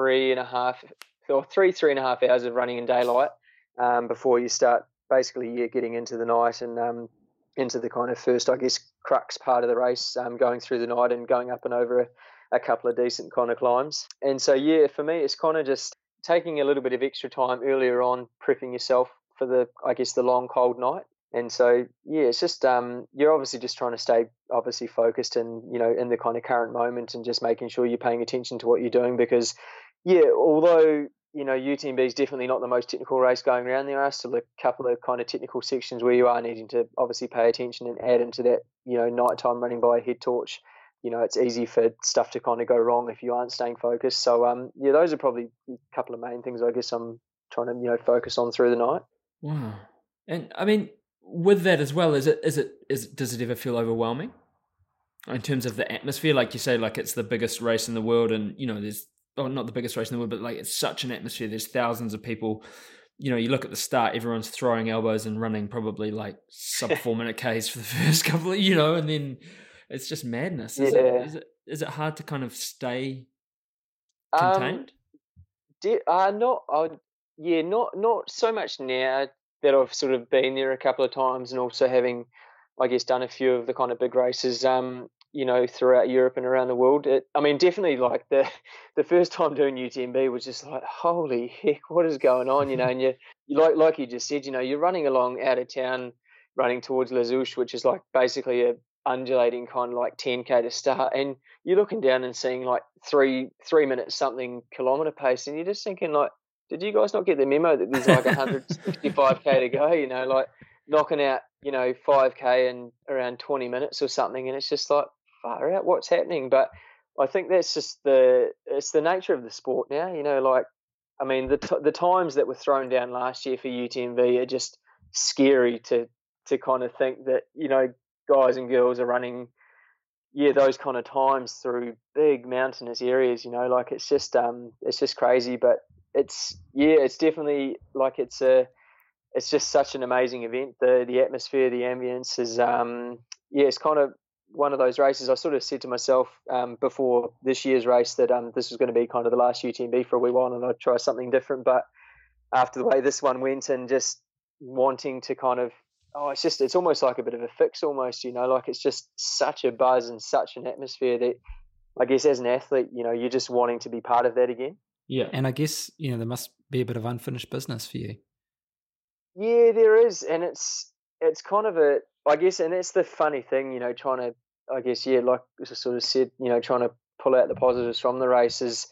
3.5 hours of running in daylight before you start basically getting into the night and into the kind of first, I guess, crux part of the race, going through the night and going up and over a couple of decent kind of climbs. And so, for me, it's kind of just taking a little bit of extra time earlier on, prepping yourself for the long, cold night. And so, it's just, you're obviously just trying to stay obviously focused and, in the kind of current moment and just making sure you're paying attention to what you're doing because, although, UTMB is definitely not the most technical race going around, there are still a couple of kind of technical sections where you are needing to obviously pay attention and add into that, nighttime running by a head torch. It's easy for stuff to kind of go wrong if you aren't staying focused. So, those are probably a couple of main things I guess I'm trying to, focus on through the night. Wow. And I mean, with that as well, does it ever feel overwhelming in terms of the atmosphere? Like you say, like it's the biggest race in the world and, there's, not the biggest race in the world, but like it's such an atmosphere. There's thousands of people. You look at the start, everyone's throwing elbows and running probably like sub 4 minute Ks for the first couple of, and then it's just madness. Is it hard to kind of stay contained? Not so much now that I've sort of been there a couple of times and also having, I guess, done a few of the kind of big races. throughout Europe and around the world. Definitely like the first time doing UTMB was just like, holy heck, what is going on? And you like you just said, you're running along out of town, running towards Les Houches, which is like basically a undulating kind of like 10K to start, and you're looking down and seeing like 3 minutes something kilometer pace, and you're just thinking like, did you guys not get the memo that there's like 165K to go, like knocking out 5K in around 20 minutes or something, and it's just like, far out, what's happening? But I think that's just it's the nature of the sport now, like, the times that were thrown down last year for UTMB are just scary to kind of think that, guys and girls are running, those kind of times through big mountainous areas, like it's just crazy. But it's definitely like it's just such an amazing event. The atmosphere, the ambience is it's kind of one of those races. I sort of said to myself before this year's race that this was going to be kind of the last UTMB for a wee while, and I'd try something different. But after the way this one went, and just wanting to kind of, it's almost like a bit of a fix almost, like it's just such a buzz and such an atmosphere that I guess as an athlete, you're just wanting to be part of that again. Yeah. And I guess, there must be a bit of unfinished business for you. Yeah, there is. And it's kind of and that's the funny thing, trying to, like I sort of said, trying to pull out the positives from the races.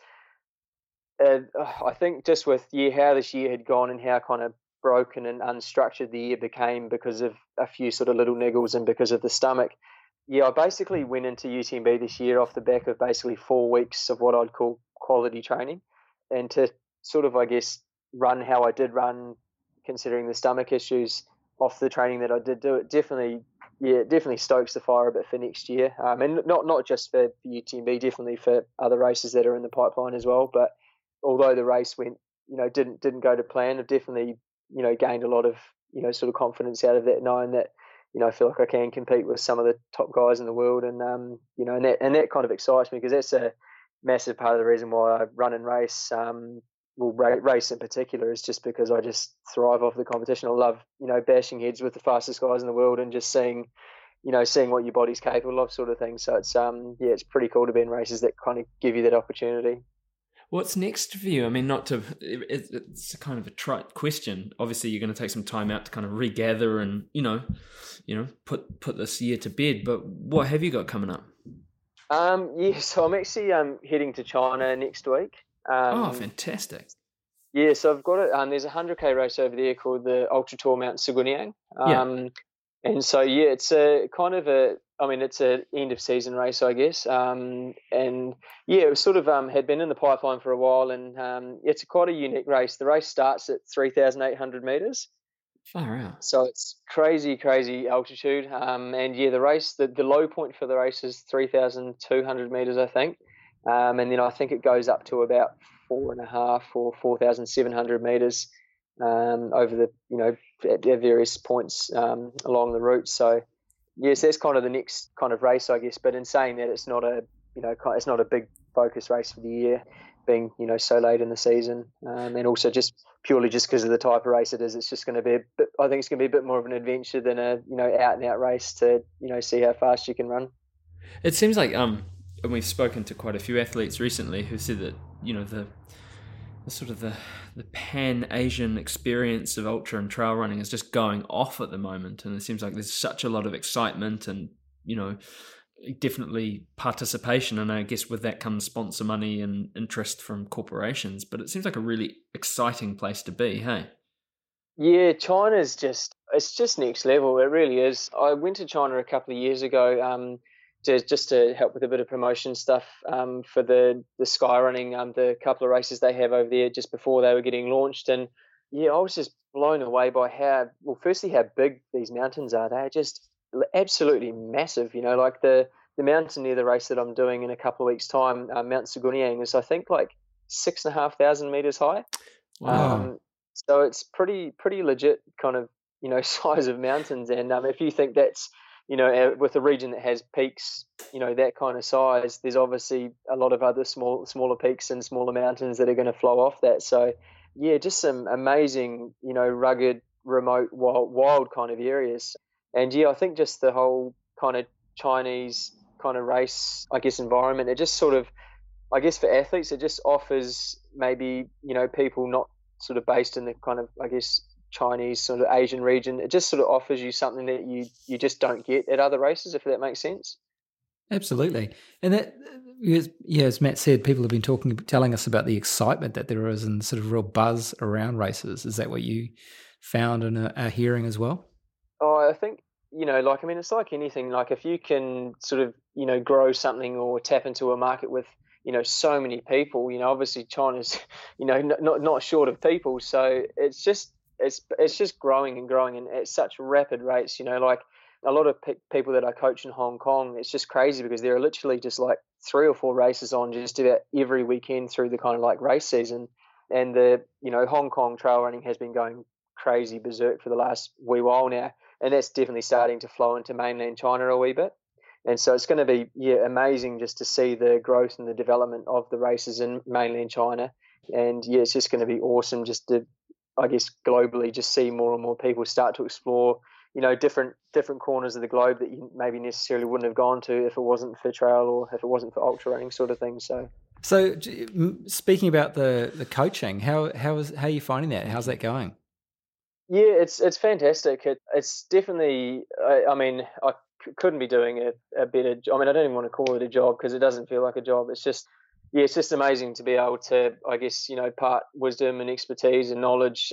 I think just with how this year had gone and how kind of broken and unstructured the year became because of a few sort of little niggles and because of the stomach. Yeah, I basically went into UTMB this year off the back of basically 4 weeks of what I'd call quality training, and to sort of, I guess, run how I did run, considering the stomach issues off the training that I did do, it definitely stokes the fire a bit for next year. And not just for UTMB, definitely for other races that are in the pipeline as well. But although the race went, didn't go to plan, I've definitely, gained a lot of, sort of confidence out of that, knowing that, I feel like I can compete with some of the top guys in the world. And, and that kind of excites me, because that's a massive part of the reason why I run and race. Race in particular is just because I just thrive off the competition. I love, bashing heads with the fastest guys in the world and just seeing what your body's capable of, sort of thing. So it's it's pretty cool to be in races that kind of give you that opportunity. What's next for you? It's a kind of a trite question. Obviously, you're going to take some time out to kind of regather and, put this year to bed. But what have you got coming up? So I'm actually heading to China next week. Fantastic. Yeah, so I've got it. There's a 100K race over there called the Ultra Tour Mount Suguniang. And so, it's a kind of it's a end of season race, I guess. And it was sort of had been in the pipeline for a while, and it's quite a unique race. The race starts at 3,800 meters. Far out. So it's crazy altitude. And the race, the low point for the race is 3,200 meters, I think. And then I think it goes up to about 4.5 or 4,700 meters over the at various points along the route. So yes, that's kind of the next kind of race, I guess. But in saying that, it's not a it's not a big focus race for the year, being so late in the season, and also just purely because of the type of race it is. It's just going to be I think it's going to be a bit more of an adventure than a out and out race to see how fast you can run. It seems like and we've spoken to quite a few athletes recently who said that the sort of the pan-Asian experience of ultra and trail running is just going off at the moment, and it seems like there's such a lot of excitement and definitely participation, and I guess with that comes sponsor money and interest from corporations. But it seems like a really exciting place to be. Hey, yeah, China's just next level. It really is. I went to China a couple of years ago to help with a bit of promotion stuff for the sky running, the couple of races they have over there just before they were getting launched. And I was just blown away by how big these mountains are. They're just absolutely massive. Like the mountain near the race that I'm doing in a couple of weeks' time, Mount Suguniang, is I think like 6,500 meters high. Wow. So it's pretty legit kind of size of mountains. And if you think that's with a region that has peaks, that kind of size, there's obviously a lot of other smaller peaks and smaller mountains that are going to flow off that. So, just some amazing, rugged, remote, wild kind of areas. And I think just the whole kind of Chinese kind of race, I guess, environment, it just sort of, I guess for athletes, it just offers maybe, people not sort of based in the kind of, I guess, Chinese sort of Asian region. It just sort of offers you something that you just don't get at other races, if that makes sense. Absolutely. And that, as Matt said, people have been telling us about the excitement that there is and sort of real buzz around races. Is that what you found and are hearing as well? Oh, I think, it's like anything. Like if you can sort of, grow something or tap into a market with, so many people, obviously China's, not short of people. So it's just growing and growing and at such rapid rates, like a lot of people that I coach in Hong Kong, it's just crazy because there are literally just like 3 or 4 races on just about every weekend through the kind of like race season. And the, Hong Kong trail running has been going crazy berserk for the last wee while now. And that's definitely starting to flow into mainland China a wee bit. And so it's going to be amazing just to see the growth and the development of the races in mainland China. And it's just going to be awesome just to, I guess, globally just see more and more people start to explore, different corners of the globe that you maybe necessarily wouldn't have gone to if it wasn't for trail or if it wasn't for ultra running sort of thing. So speaking about the coaching, how are you finding that? How's that going? Yeah, it's fantastic. It's definitely, I couldn't be doing a better job. I don't even want to call it a job because it doesn't feel like a job. It's just amazing to be able to, I guess, part wisdom and expertise and knowledge,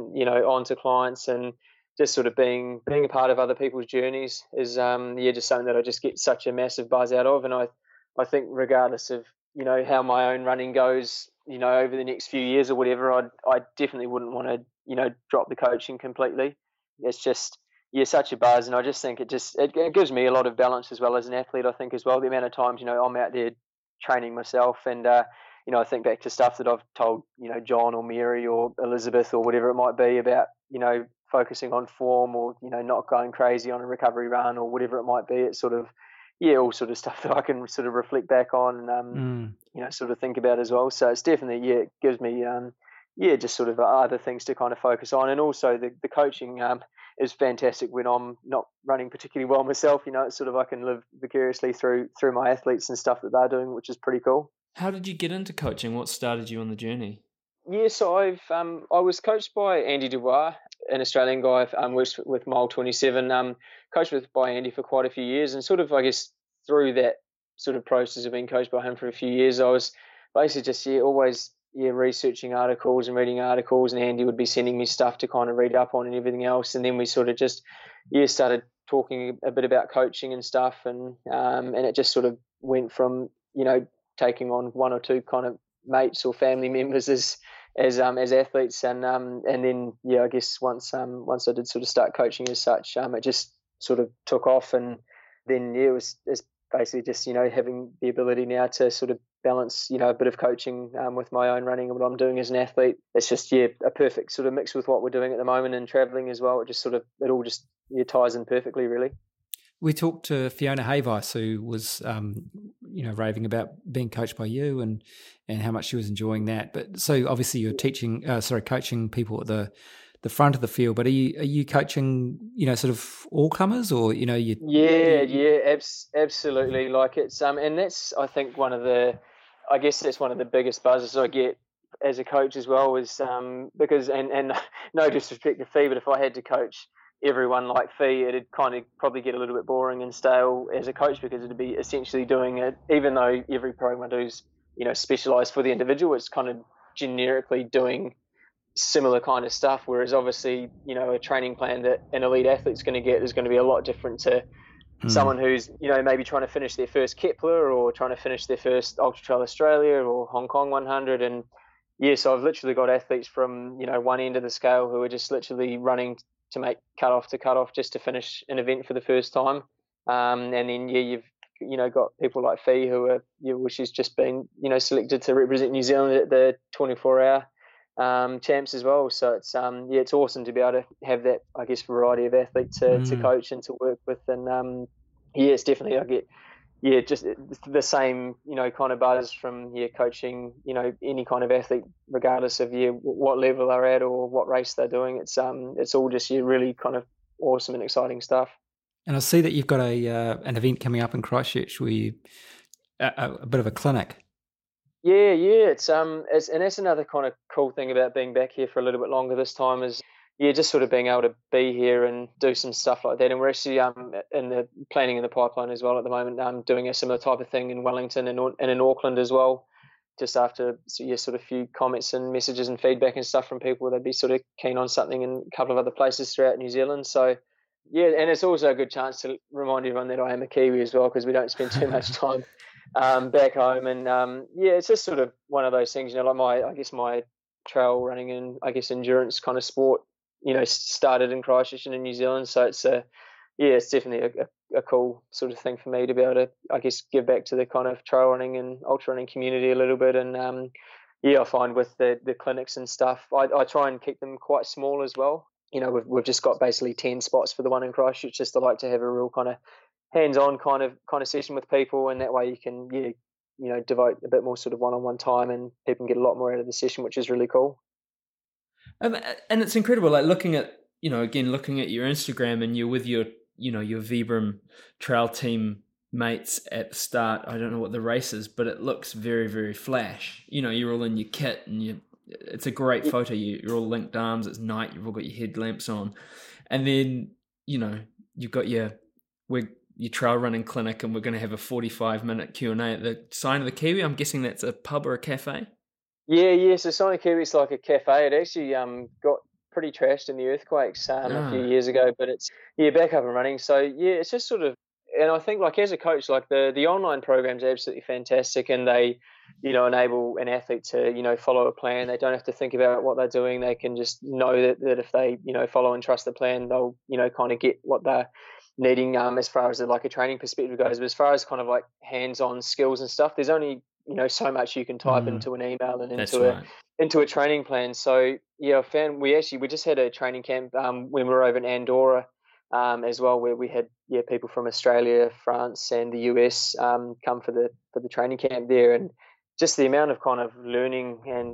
onto clients, and just sort of being a part of other people's journeys is, just something that I just get such a massive buzz out of. And I think regardless of, how my own running goes, over the next few years or whatever, I definitely wouldn't want to, drop the coaching completely. It's just, such a buzz. And I just think it gives me a lot of balance as well as an athlete, I think as well. The amount of times, I'm out there training myself and, I think back to stuff that I've told, John or Mary or Elizabeth or whatever it might be about, focusing on form or, not going crazy on a recovery run or whatever it might be. It's sort of, all sort of stuff that I can sort of reflect back on and, sort of think about as well. So it's definitely, it gives me, just sort of other things to kind of focus on. And also the coaching is fantastic when I'm not running particularly well myself. It's sort of I can live vicariously through my athletes and stuff that they're doing, which is pretty cool. How did you get into coaching? What started you on the journey? Yeah, so I was coached by Andy Dubois, an Australian guy, works with Mile 27, coached by Andy for quite a few years, and sort of, I guess, through that sort of process of being coached by him for a few years, I was basically just, always, researching articles and reading articles, and Andy would be sending me stuff to kind of read up on and everything else, and then we sort of just, started talking a bit about coaching and stuff, and it just sort of went from, taking on 1 or 2 kind of mates or family members as athletes, and then I guess once I did sort of start coaching as such, it just sort of took off, and then it's basically just having the ability now to sort of balance a bit of coaching with my own running and what I'm doing as an athlete. It's just a perfect sort of mix with what we're doing at the moment and traveling as well. It all just ties in perfectly, really. We talked to Fiona Hayvice, who was, raving about being coached by you and how much she was enjoying that. But so obviously you're coaching people at the front of the field. But are you coaching, sort of all comers, or absolutely. Like it's and that's I think one of the biggest buzzes I get as a coach as well is because and no disrespect to Fee, but if I had to coach everyone like Fee, it'd kind of probably get a little bit boring and stale as a coach, because it'd be essentially doing it, even though every program I do is, specialised for the individual, it's kind of generically doing similar kind of stuff, whereas obviously, a training plan that an elite athlete's going to get is going to be a lot different to someone who's, maybe trying to finish their first Kepler or trying to finish their first Ultra Trail Australia or Hong Kong 100. And so I've literally got athletes from, one end of the scale who are just literally running to make cutoff to cutoff just to finish an event for the first time. And then, you've, got people like Fee who are, she's just been, selected to represent New Zealand at the 24-hour champs as well. So it's, it's awesome to be able to have that, I guess, variety of athlete to coach and to work with. And, it's definitely, I get, just the same, kind of buzz from coaching, any kind of athlete, regardless of what level they're at or what race they're doing. It's all just really kind of awesome and exciting stuff. And I see that you've got an event coming up in Christchurch where you a bit of a clinic. Yeah, it's and that's another kind of cool thing about being back here for a little bit longer this time is just sort of being able to be here and do some stuff like that. And we're actually in the planning in the pipeline as well at the moment, doing a similar type of thing in Wellington and in Auckland as well. Just after sort of few comments and messages and feedback and stuff from people, they'd be sort of keen on something in a couple of other places throughout New Zealand. So and it's also a good chance to remind everyone that I am a Kiwi as well, because we don't spend too much time back home. And it's just sort of one of those things, like my trail running and endurance kind of sport, started in Christchurch and in New Zealand. So it's it's definitely a cool sort of thing for me to be able to, give back to the kind of trail running and ultra running community a little bit. And I find with the clinics and stuff, I try and keep them quite small as well. We've just got basically 10 spots for the one in Christchurch, just to like to have a real kind of hands-on kind of session with people, and that way you can devote a bit more sort of one-on-one time, and people can get a lot more out of the session, which is really cool. And it's incredible, like looking at your Instagram, and you're with your Vibram trail team mates at the start. I don't know what the race is, but it looks very, very flash. You're all in your kit, and it's a great photo. You're all linked arms. It's night. You've all got your headlamps on, and then you've got your trail running clinic, and we're going to have a 45-minute Q&A at the Sign of the Kiwi. I'm guessing that's a pub or a cafe. Yeah. So Sign of the Kiwi is like a cafe. It actually got pretty trashed in the earthquakes a few years ago, but it's back up and running. So it's just sort of, and I think like as a coach, like the online programs are absolutely fantastic, and they enable an athlete to follow a plan. They don't have to think about what they're doing. They can just know that if they follow and trust the plan, they'll kind of get what they're needing as far as like a training perspective goes. But as far as kind of like hands-on skills and stuff, there's only so much you can type into an email and into a training plan. So I found we just had a training camp when we were over in Andorra as well, where we had people from Australia, France, and the US come for the training camp there, and just the amount of kind of learning and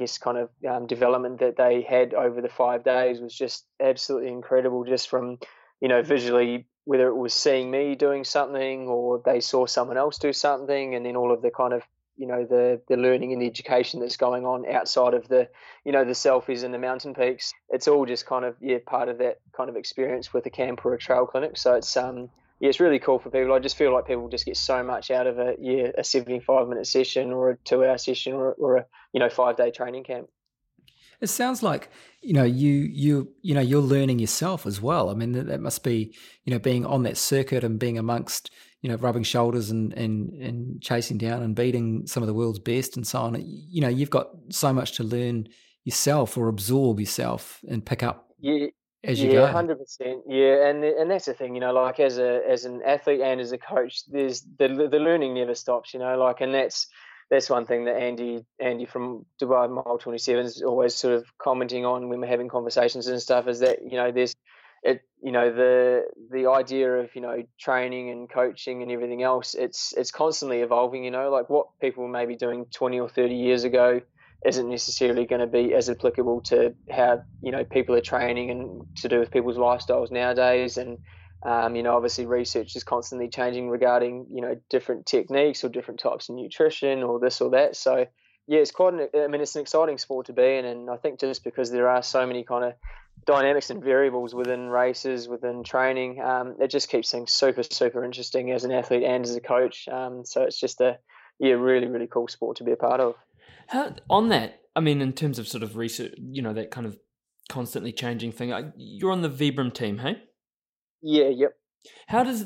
development that they had over the 5 days was just absolutely incredible. Just from visually, whether it was seeing me doing something or they saw someone else do something, and then all of the kind of the learning and the education that's going on outside of the the selfies and the mountain peaks. It's all just kind of part of that kind of experience with a camp or a trail clinic. So it's it's really cool for people. I just feel like people just get so much out of a 75-minute session or a 2-hour session or a 5-day training camp. It sounds like you're learning yourself as well. I mean, that must be being on that circuit and being amongst rubbing shoulders and chasing down and beating some of the world's best and so on. You've got so much to learn yourself or absorb yourself and pick up as you go. 100%. Yeah, and that's the thing. Like as an athlete and as a coach, there's the learning never stops. And that's one thing that Andy from Dubai Mile 27 is always sort of commenting on when we're having conversations and stuff, is that there's the idea of training and coaching and everything else, it's constantly evolving. Like what people may be doing 20 or 30 years ago isn't necessarily going to be as applicable to how people are training and to do with people's lifestyles nowadays. And obviously research is constantly changing regarding, different techniques or different types of nutrition or this or that. So it's it's an exciting sport to be in. And I think just because there are so many kind of dynamics and variables within races, within training, it just keeps things super, super interesting as an athlete and as a coach. So it's just a really, really cool sport to be a part of. On that, I mean, in terms of sort of research, that kind of constantly changing thing, you're on the Vibram team, hey? Yeah, yep. How does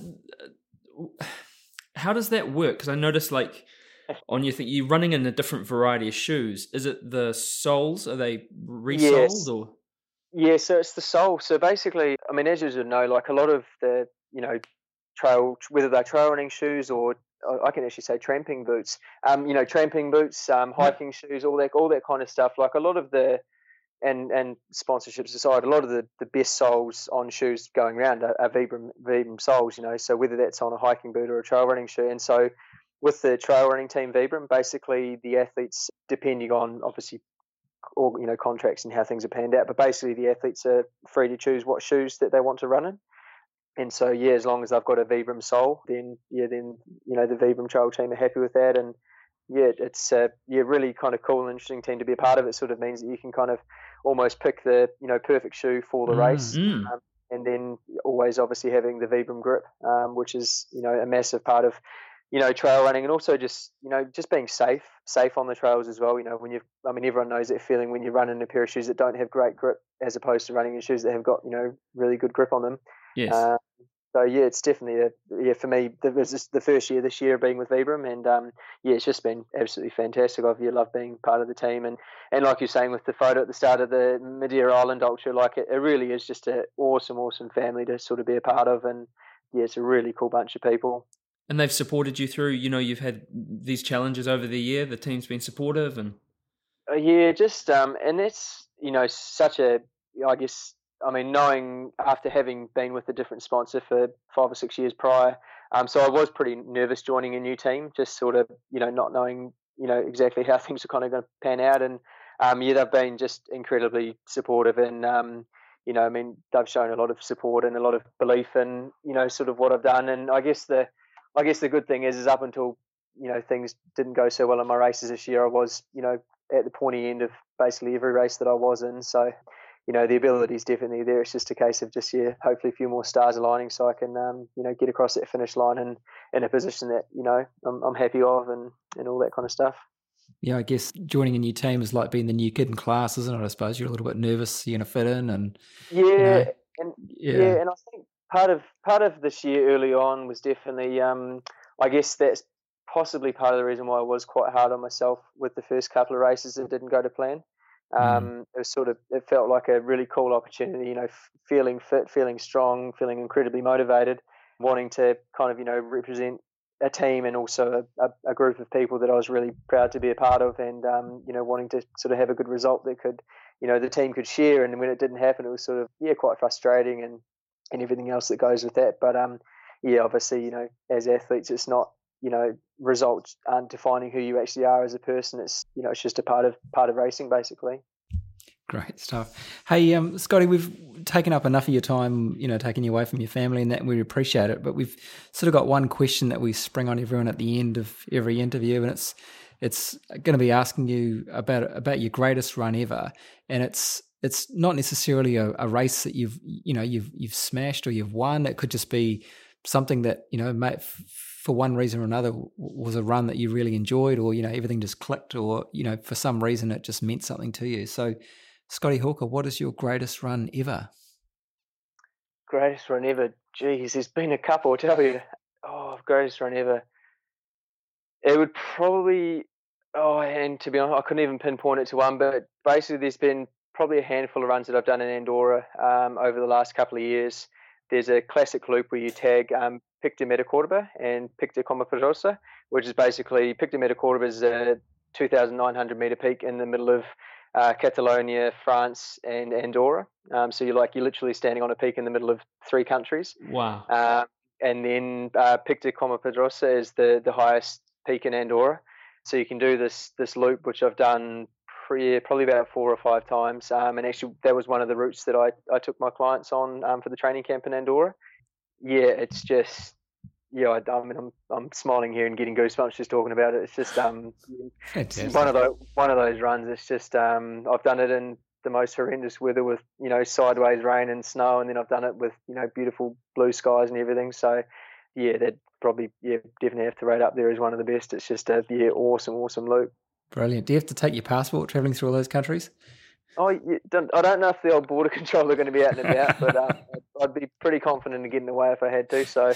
that work? Because I noticed, like, on your thing, you're running in a different variety of shoes. Is it the soles? Are they resoled or? Yeah, so it's the sole. So basically, I mean, as you would know, like a lot of the trail, whether they're trail running shoes or I can actually say tramping boots, tramping boots, hiking shoes, all that kind of stuff. Like a lot of the and sponsorships aside, a lot of the best soles on shoes going around are Vibram soles, so whether that's on a hiking boot or a trail running shoe. And so with the trail running team Vibram, basically the athletes, depending on obviously all contracts and how things are panned out, but basically the athletes are free to choose what shoes that they want to run in. And so, yeah, as long as I've got a Vibram sole, then the Vibram Trail team are happy with that. And yeah, it's really kind of cool and interesting team to be a part of. It sort of means that you can kind of almost pick the perfect shoe for the race, and then always obviously having the Vibram grip, which is a massive part of trail running, and also just being safe on the trails as well. When everyone knows that feeling when you run in a pair of shoes that don't have great grip, as opposed to running in shoes that have got really good grip on them. Yes. So yeah, it's definitely for me. This is the first year this year being with Vibram, and it's just been absolutely fantastic. I've loved being part of the team, and like you're saying with the photo at the start of the Madeira Island Ultra, like it really is just an awesome family to sort of be a part of, and yeah, it's a really cool bunch of people. And they've supported you through. You've had these challenges over the year. The team's been supportive, and and that's such a knowing after having been with a different sponsor for 5 or 6 years prior, so I was pretty nervous joining a new team, just sort of, not knowing, exactly how things are kind of going to pan out. And, they've been just incredibly supportive, and, they've shown a lot of support and a lot of belief in, sort of what I've done. And I guess the good thing is up until, things didn't go so well in my races this year, I was, at the pointy end of basically every race that I was in. So, the ability is definitely there. It's just a case of just, hopefully a few more stars aligning so I can, get across that finish line and in a position that, I'm happy of and all that kind of stuff. Yeah, I guess joining a new team is like being the new kid in class, isn't it? I suppose you're a little bit nervous, you're going to fit in, and and I think part of this year early on was definitely, I guess that's possibly part of the reason why I was quite hard on myself with the first couple of races that didn't go to plan. It felt like a really cool opportunity, feeling fit, feeling strong, feeling incredibly motivated, wanting to kind of, represent a team and also a group of people that I was really proud to be a part of, and, wanting to sort of have a good result that could, the team could share. And when it didn't happen, it was sort of, quite frustrating and everything else that goes with that. But, obviously, as athletes, it's not, results aren't defining who you actually are as a person. It's it's just a part of racing, basically. Great stuff. Hey, Scotty, we've taken up enough of your time, taking you away from your family and that, and we appreciate it. But we've sort of got one question that we spring on everyone at the end of every interview, and it's going to be asking you about your greatest run ever, and it's not necessarily a race that you've smashed or you've won. It could just be something that for one reason or another was a run that you really enjoyed, or everything just clicked, or for some reason it just meant something to you. So, Scotty Hawker, what is your greatest run ever? Greatest run ever? Geez, there's been a couple, I'll tell you. Oh, greatest run ever. It would probably, and to be honest, I couldn't even pinpoint it to one, but basically there's been probably a handful of runs that I've done in Andorra over the last couple of years. There's a classic loop where you tag Pic de Metacordoba and Pic de Coma Pedrosa, which is basically, Pic de Metacordoba is a 2,900 meter peak in the middle of Catalonia, France, and Andorra. So you're literally standing on a peak in the middle of 3 countries. Wow. And then Pic de Coma Pedrosa is the highest peak in Andorra. So you can do this loop, which I've done probably about 4 or 5 times. And actually, that was one of the routes that I took my clients on for the training camp in Andorra. Yeah, it's just, I'm smiling here and getting goosebumps just talking about it. It's just one of those runs. It's just I've done it in the most horrendous weather with sideways rain and snow, and then I've done it with beautiful blue skies and everything. So yeah, that probably definitely have to rate up there as one of the best. It's just a awesome loop. Brilliant. Do you have to take your passport travelling through all those countries? I don't know if the old border control are going to be out and about, but I'd be pretty confident in getting away if I had to. So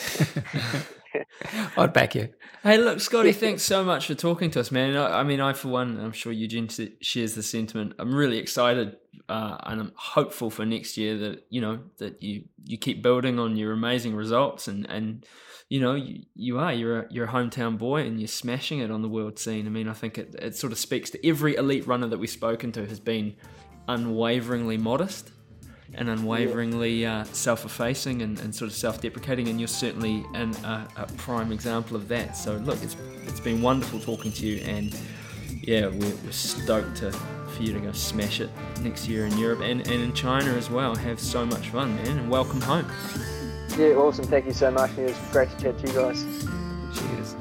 I'd back you. Hey, look, Scotty, thanks so much for talking to us, man. I for one, I'm sure Eugene shares the sentiment. I'm really excited and I'm hopeful for next year that that you keep building on your amazing results and you're a hometown boy and you're smashing it on the world scene. I mean, I think it sort of speaks to every elite runner that we've spoken to has been unwaveringly modest and unwaveringly self-effacing and sort of self-deprecating, and you're certainly a prime example of that. So look, it's been wonderful talking to you, and we're stoked for you to go smash it next year in Europe and in China as well. Have so much fun, man, and welcome home. Yeah, awesome. Thank you so much. It was great to chat to you guys. Cheers.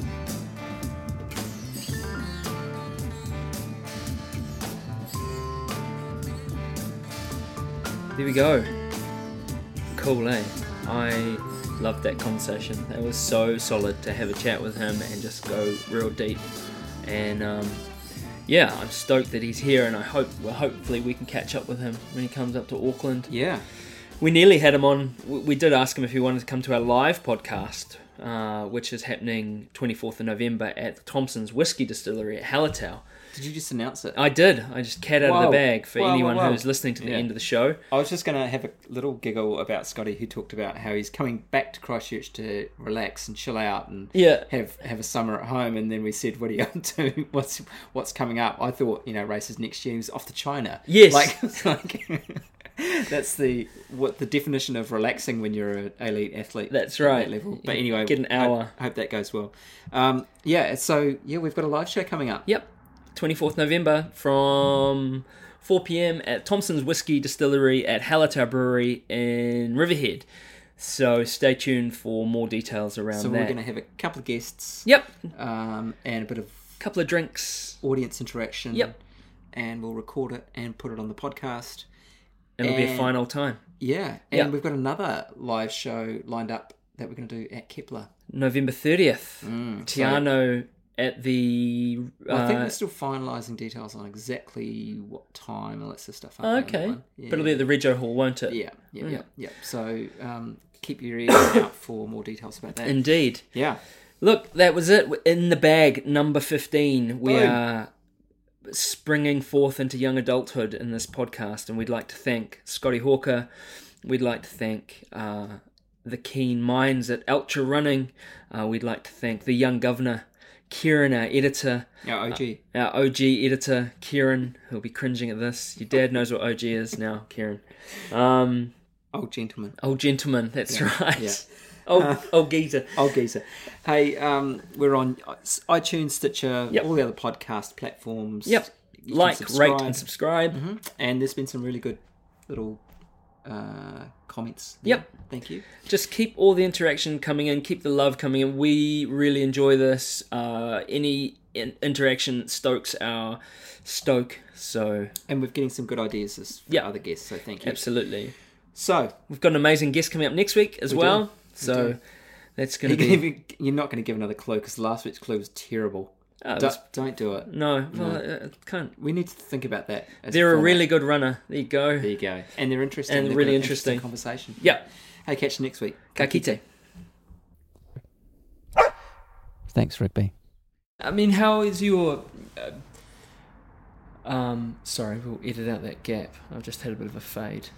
There we go. Cool, eh? I loved that conversation. It was so solid to have a chat with him and just go real deep. And yeah, I'm stoked that he's here, and hopefully we can catch up with him when he comes up to Auckland. Yeah. We nearly had him on. We did ask him if he wanted to come to our live podcast, which is happening 24th of November at the Thompson's Whiskey Distillery at Hallertau. Did you just announce it? I did. I just cat out of the bag for anyone who's listening to the Yeah. end of the show. I was just going to have a little giggle about Scotty, who talked about how he's coming back to Christchurch to relax and chill out and have a summer at home. And then we said, "What are you up to? What's coming up?" I thought, races next year. He was off to China. Yes, that's the definition of relaxing when you're an elite athlete. That's right. At that level. But anyway, get an hour. Hope that goes well. So we've got a live show coming up. Yep. 24th November from 4 p.m. at Thompson's Whiskey Distillery at Hallertau Brewery in Riverhead. So stay tuned for more details around that. So we're going to have a couple of guests. Yep. And a bit of... couple of drinks. Audience interaction. Yep. And we'll record it and put it on the podcast. It'll be a fine old time. Yeah. And we've got another live show lined up that we're going to do at Kepler. November 30th. Tiano at the... I think we're still finalising details on exactly what time, all that sort of stuff. Okay. Yeah. But it'll be at the Rego Hall, won't it? Yeah. So keep your ears out for more details about that. Indeed. Yeah. Look, that was it. In the bag, number 15. We are springing forth into young adulthood in this podcast, and we'd like to thank Scotty Hawker. We'd like to thank the keen minds at Ultra Running. We'd like to thank the young governor, Kieran, our editor. Our OG. Our OG editor, Kieran, who'll be cringing at this. Your dad knows what OG is now, Kieran. Old gentleman. Old gentleman, that's right. Yeah. Old geezer. Old geezer. Hey, we're on iTunes, Stitcher, all the other podcast platforms. Yep. Like, rate, and subscribe. Mm-hmm. And there's been some really good little comments. Yep. Thank you. Just keep all the interaction coming in. Keep the love coming in. We really enjoy this. Any interaction stokes our stoke. So, and we're getting some good ideas for other guests. So thank you. Absolutely. So we've got an amazing guest coming up next week as well. So that's going to be... You're not going to give another clue because last week's clue was terrible. Don't do it. No. Well, can't. We need to think about that. They're a really good runner. There you go. And they're interesting. And really interesting conversation. Yeah. Hey, catch you next week. Ka kite. Thanks, Rigby. I mean, how is your... sorry, we'll edit out that gap. I've just had a bit of a fade.